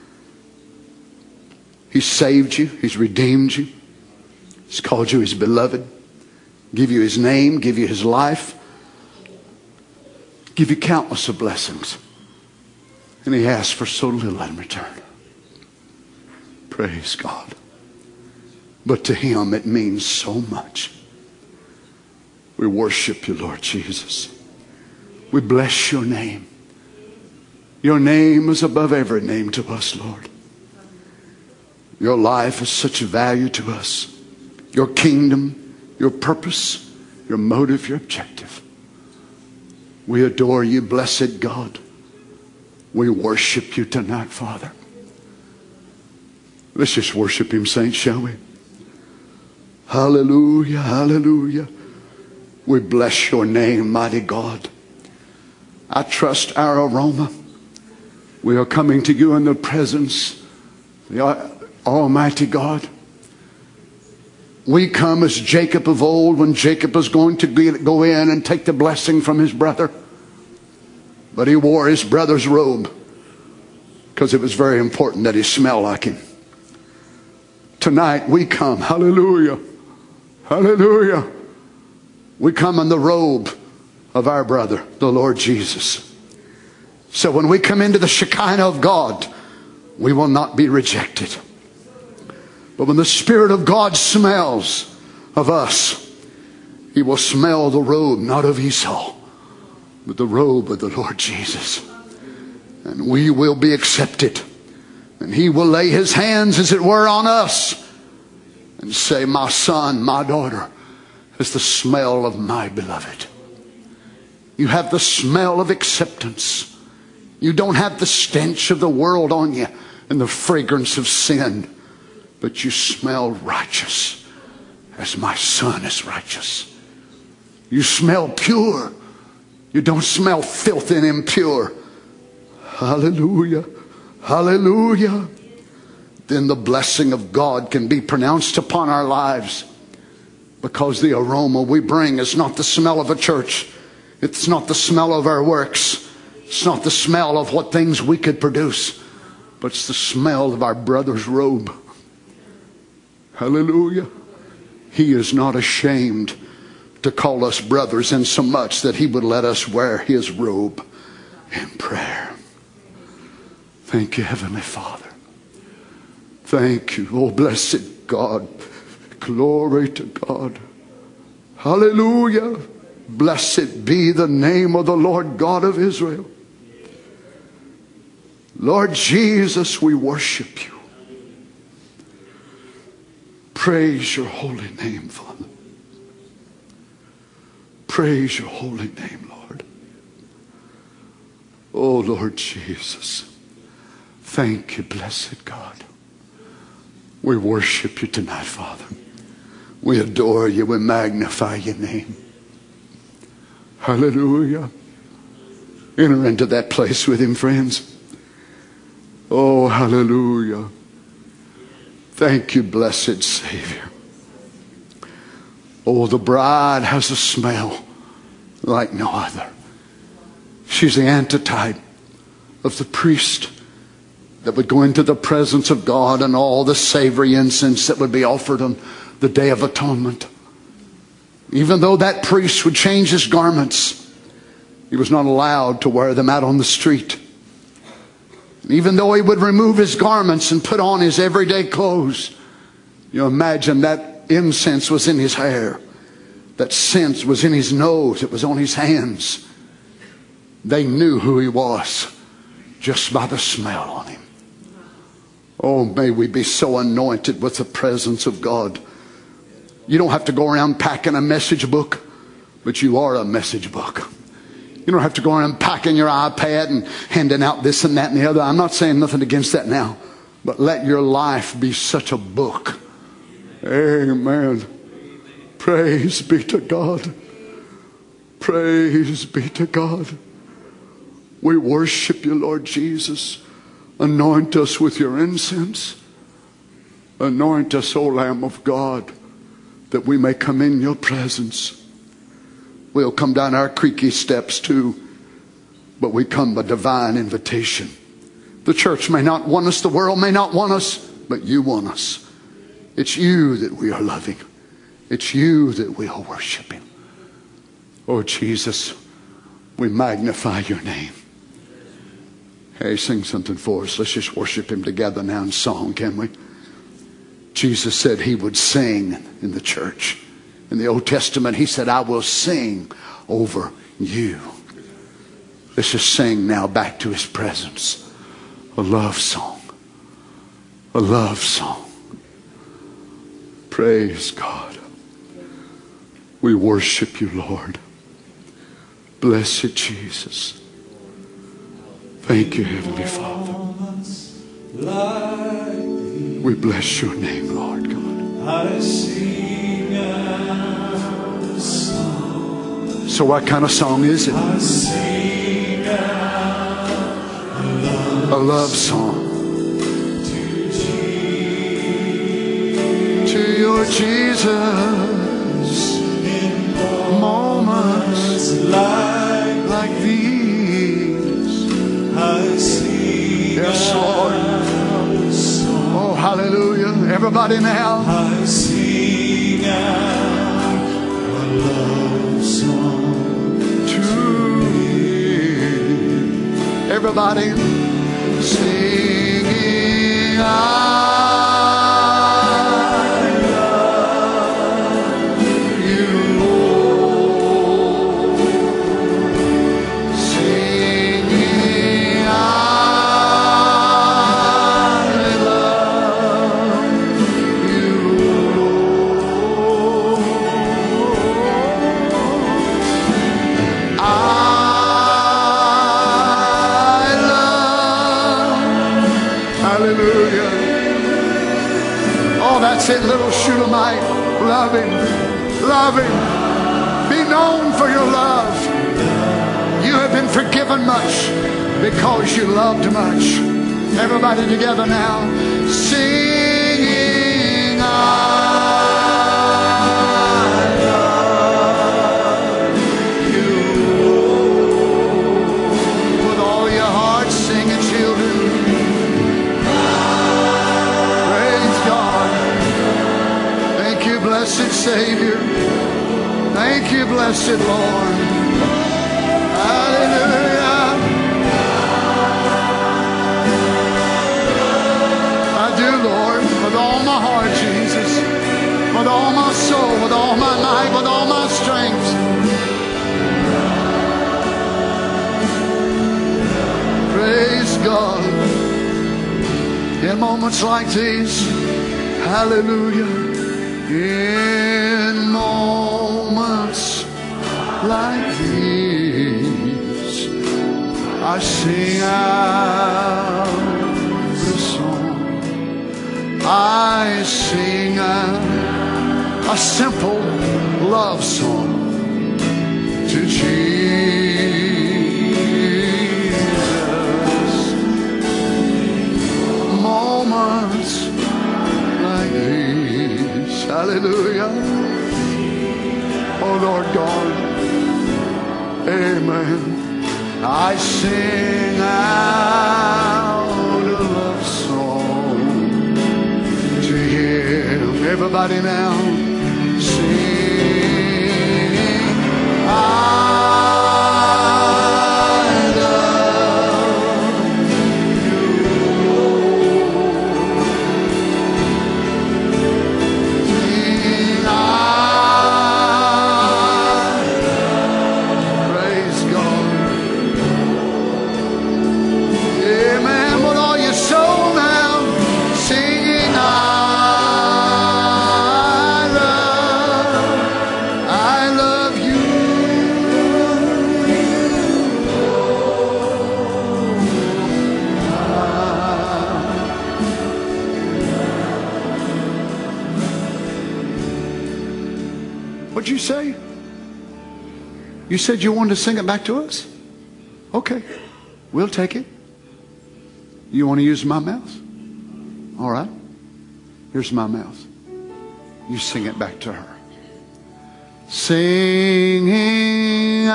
He's saved you. He's redeemed you. He's called you his beloved. Give you his name. Give you his life. Give you countless of blessings. And he asks for so little in return. Praise God. But to him it means so much. We worship you, Lord Jesus. We bless your name. Your name is above every name to us, Lord. Your life is such value to us. Your kingdom, your purpose, your motive, your objective. We adore you, blessed God. We worship you tonight, Father. Let's just worship him, saints, shall we? Hallelujah, hallelujah. We bless your name, mighty God. I trust our aroma. We are coming to you in the presence of the Almighty God. We come as Jacob of old, when Jacob was going to go in and take the blessing from his brother. But he wore his brother's robe because it was very important that he smelled like him. Tonight we come, hallelujah, hallelujah. We come in the robe of our brother, the Lord Jesus. So when we come into the Shekinah of God, we will not be rejected. But when the Spirit of God smells of us, he will smell the robe, not of Esau, but the robe of the Lord Jesus. And we will be accepted. And he will lay his hands, as it were, on us and say, my son, my daughter, is the smell of my beloved. You have the smell of acceptance. You don't have the stench of the world on you and the fragrance of sin. But you smell righteous as my son is righteous. You smell pure. You don't smell filthy and impure. Hallelujah. Hallelujah. Then the blessing of God can be pronounced upon our lives. Because the aroma we bring is not the smell of a church. It's not the smell of our works. It's not the smell of what things we could produce. But it's the smell of our brother's robe. Hallelujah. He is not ashamed to call us brothers, in so much that he would let us wear his robe in prayer. Thank you, Heavenly Father. Thank you, oh blessed God. Glory to God. Hallelujah. Blessed be the name of the Lord God of Israel. Lord Jesus, we worship you. Praise your holy name, Father. Praise your holy name, Lord. Oh, Lord Jesus. Thank you, blessed God. We worship you tonight, Father. We adore you. We magnify your name. Hallelujah. Enter into that place with him, friends. Oh, hallelujah. Thank you, blessed Savior. Oh, the bride has a smell like no other. She's the antitype of the priest that would go into the presence of God and all the savory incense that would be offered on the Day of Atonement. Even though that priest would change his garments, he was not allowed to wear them out on the street. And even though he would remove his garments and put on his everyday clothes, you imagine that incense was in his hair. That scent was in his nose. It was on his hands. They knew who he was just by the smell on him. Oh, may we be so anointed with the presence of God. You don't have to go around packing a message book, but you are a message book. You don't have to go around packing your iPad and handing out this and that and the other. I'm not saying nothing against that now, but let your life be such a book. Amen. Praise be to God. Praise be to God. We worship you, Lord Jesus. Anoint us with your incense. Anoint us, O Lamb of God, that we may come in your presence. We'll come down our creaky steps too, but we come by divine invitation. The church may not want us, the world may not want us, but you want us. It's you that we are loving. It's you that we are worshiping. Oh Jesus, we magnify your name. Hey, sing something for us. Let's just worship him together now in song, can we? Jesus said he would sing in the church. In the Old Testament, he said, I will sing over you. Let's just sing now back to his presence. A love song. A love song. Praise God. We worship you, Lord. Blessed Jesus. Thank you, Heavenly Father. We bless your name, Lord God. So what kind of song is it? A love song. To your Jesus. Moments like these. Yes, Lord. Oh, hallelujah. Everybody now. I sing out a love song to you. Everybody singing out. It, little Shulamite. Love him. Love him. Be known for your love. You have been forgiven much because you loved much. Everybody together now. Singing, I love you. With all your heart, sing it, children. Blessed Savior, thank you, blessed Lord. Hallelujah. I do, Lord, with all my heart, Jesus, with all my soul, with all my might, with all my strength. Praise God. In moments like these, hallelujah. In moments like these, I sing out the song. I sing out a simple love song to Jesus. Moments like these. Hallelujah. Oh Lord God. Amen. I sing out a love song to him. Everybody now. Sing. I what'd you say? You said you wanted to sing it back to us? Okay, we'll take it. You want to use my mouth? All right. Here's my mouth. You sing it back to her. Singing,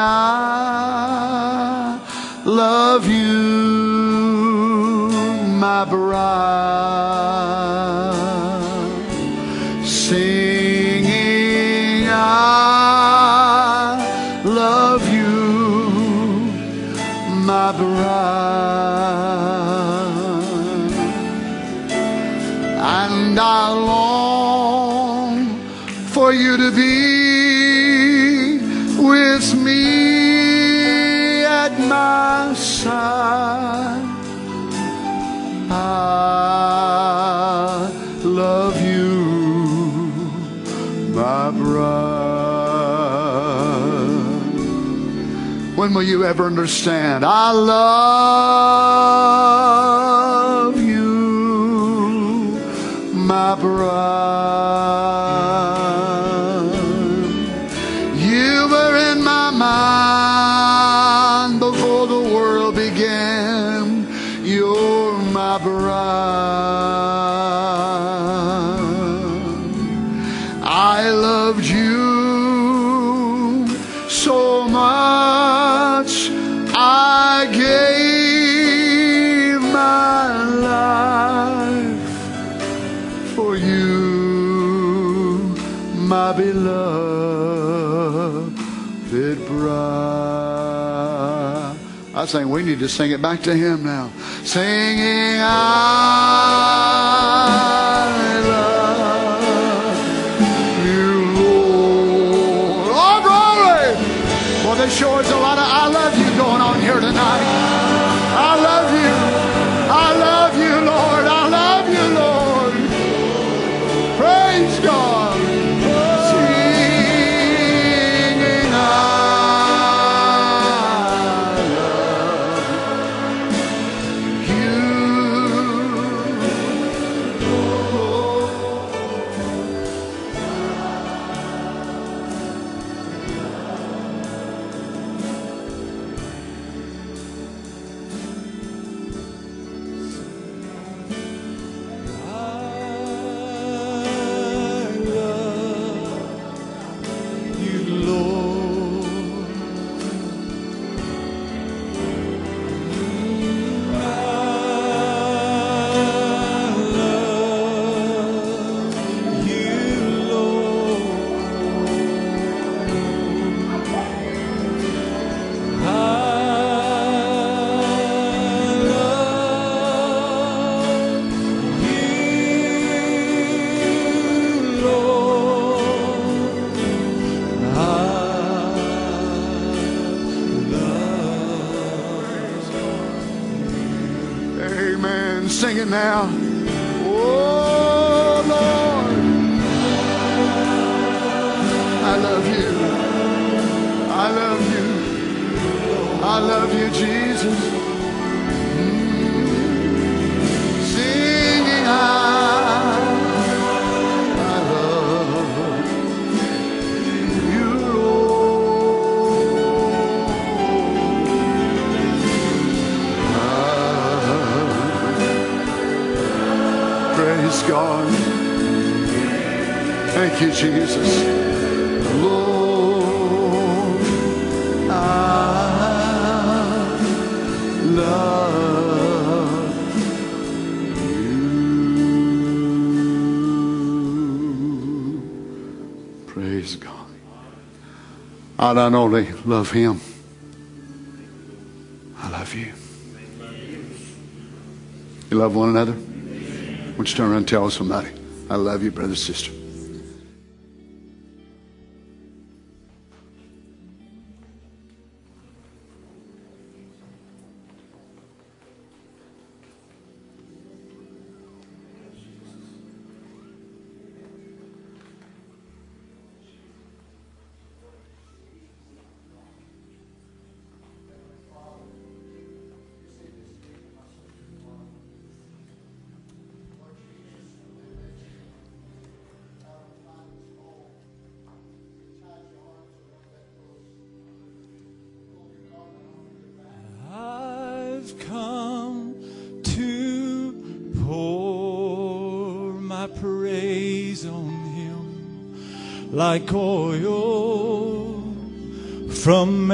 I love you, my bride. Singing, I love you, my bride. And I long for you to be with me at my side. I love you, my bride. When will you ever understand? I love you, my bride. You were in my mind before the world began. You're my bride. I loved you so much, I gave my life for you, my beloved bride. I think we need to sing it back to him now. Singing, I love you, Lord. Oh, glory! Well, there sure is a lot of I love you going on here tonight. I love you. I love you, Lord. I love you, Lord. Praise God. Singing, I love you. Amen. Sing it now. Oh, Lord. I love you. I love you. I love you, Jesus. Singing, I love you, Lord. Praise God. Thank you, Jesus. Lord, I love you. Praise God. I not only love him, I love you. You love one another? Won't you turn around and tell somebody, I love you, brother, sister. my praise on him like oil from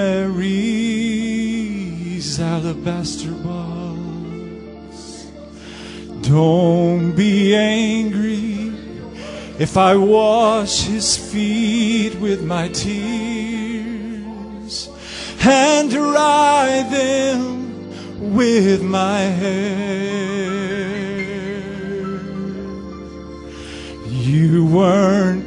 Mary's alabaster box. Don't be angry if I wash his feet with my tears and dry them with my hair. You weren't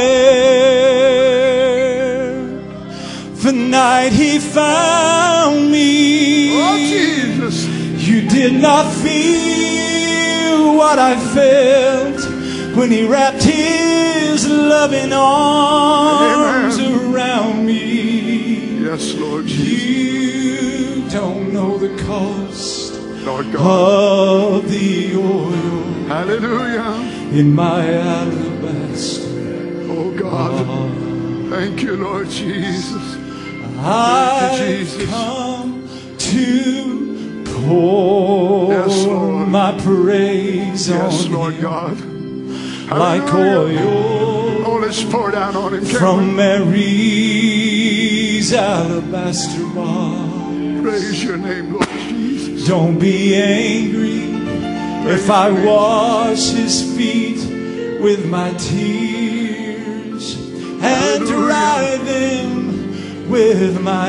there the night he found me. Oh, Jesus. You did not feel what I felt when he wrapped his loving arms around me. Yes, Lord Jesus. You don't know the cost, Lord God, of the oil hallelujah. in my alabaster. Oh God, thank you, Lord Jesus. I've Jesus. come to pour Yes, Lord. my praise Yes, on Lord him God. like Hallelujah. oil Oh, let's pour down on him. from Mary's alabaster box. Praise your name, Lord Jesus. Don't be angry if I wash his feet with my tears and dry them with my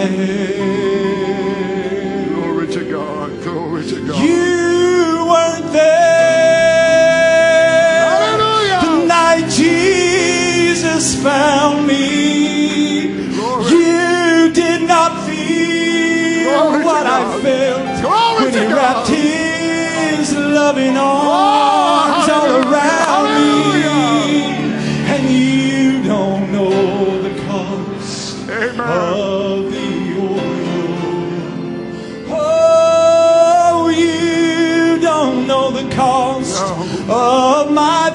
hair. Glory to God. Glory to God. You weren't there the night Jesus found me. Glory. You did not feel Glory what to I God. felt Glory when to he God. wrapped his loving arms all around me. And you don't know the cost Amen. of the oil. Oh, you don't know the cost of my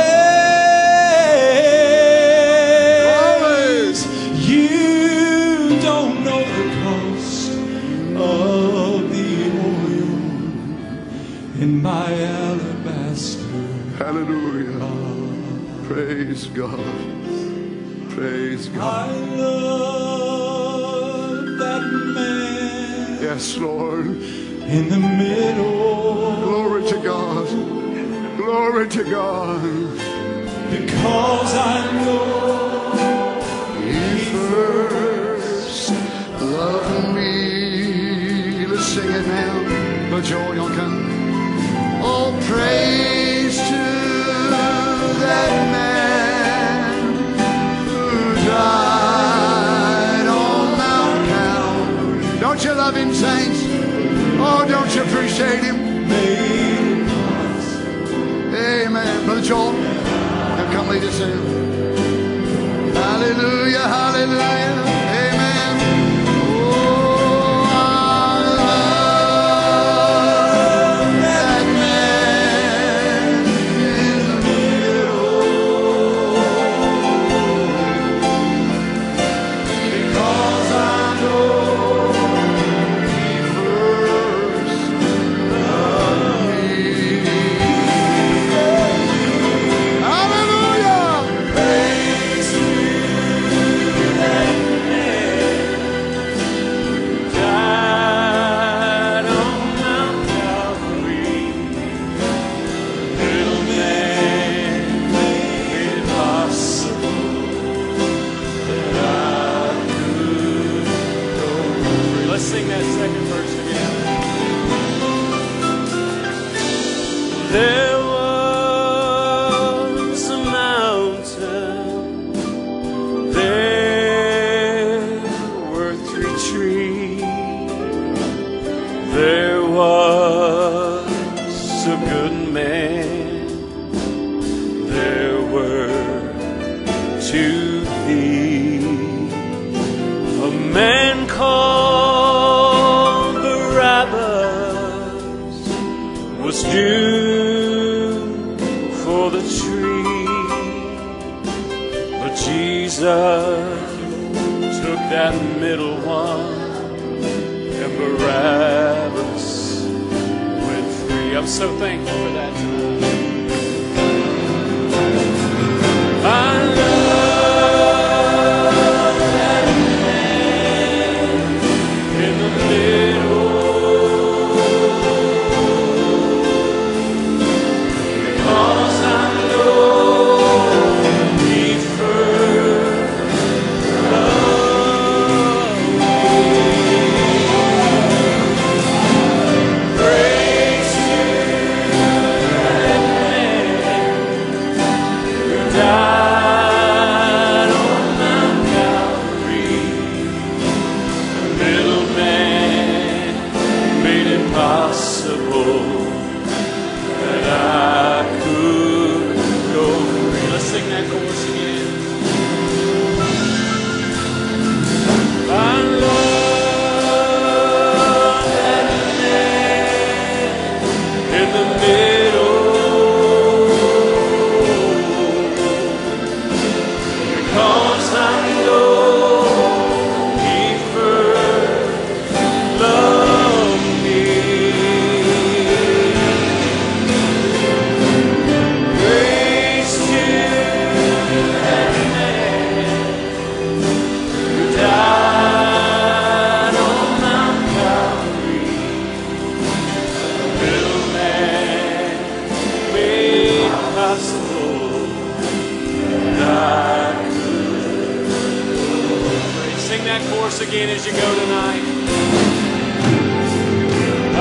praise. You don't know the cost of the oil in my alabaster. Hallelujah. Praise God. Praise God. I love that man Yes, Lord. in the middle. Glory to God. Glory to God. Because I know He first loved me. Let's sing it now. But Joel, you'll come. Oh, praise to that man who died on Mount Calvary. Don't you love him, saints? Oh, don't you appreciate him? Amen. Brother Joel, now come lead us in. Hallelujah, hallelujah. Amen. Oh, I love that man in the middle. Because I know he first loved me. Hallelujah. Praise to that man Died on Mount Calvary. Little man made it possible that I could go free. Let's sing that second verse again. There was a mountain, there were 3 trees, there was a good man, there were 2 thieves, a man called Barabbas was doomed for the tree, but Jesus took that middle one, and Barabbas went free. I'm so thankful for that tonight. in as you go tonight. I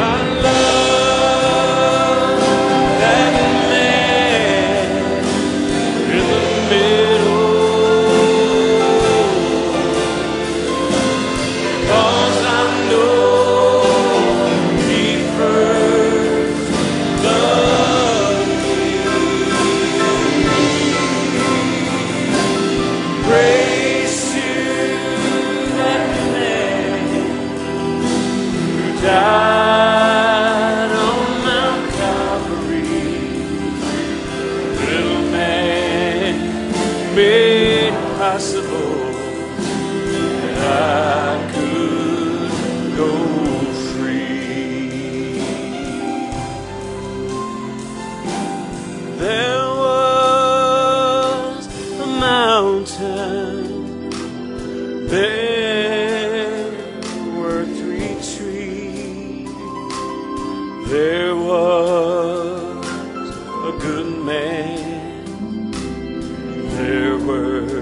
love that man in the middle, 'cause I know he first loved me. Praise to that man who died on Mount Calvary. Little man made possible that I could go free. There was a mountain, there were 3 trees, there was a good man, there were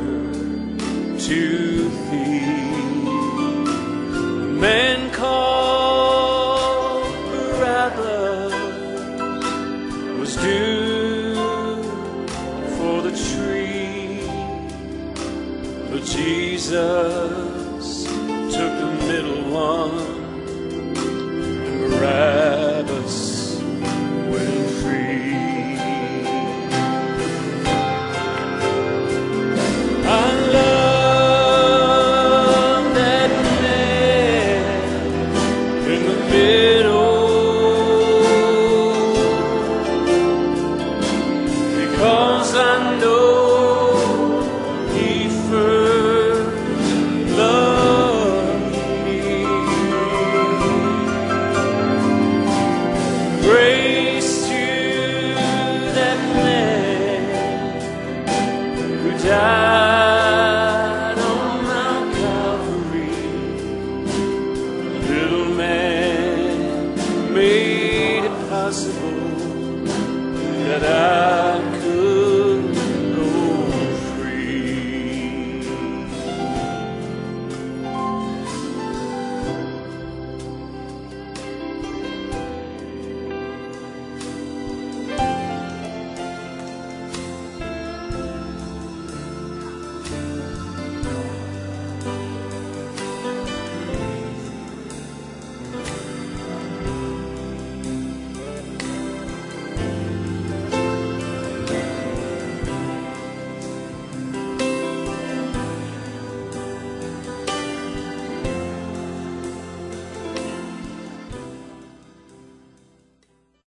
2 thieves. A man called Barabbas was due for the tree, but Jesus took the middle one, and Barabbas went free. I love that man in the middle, because I know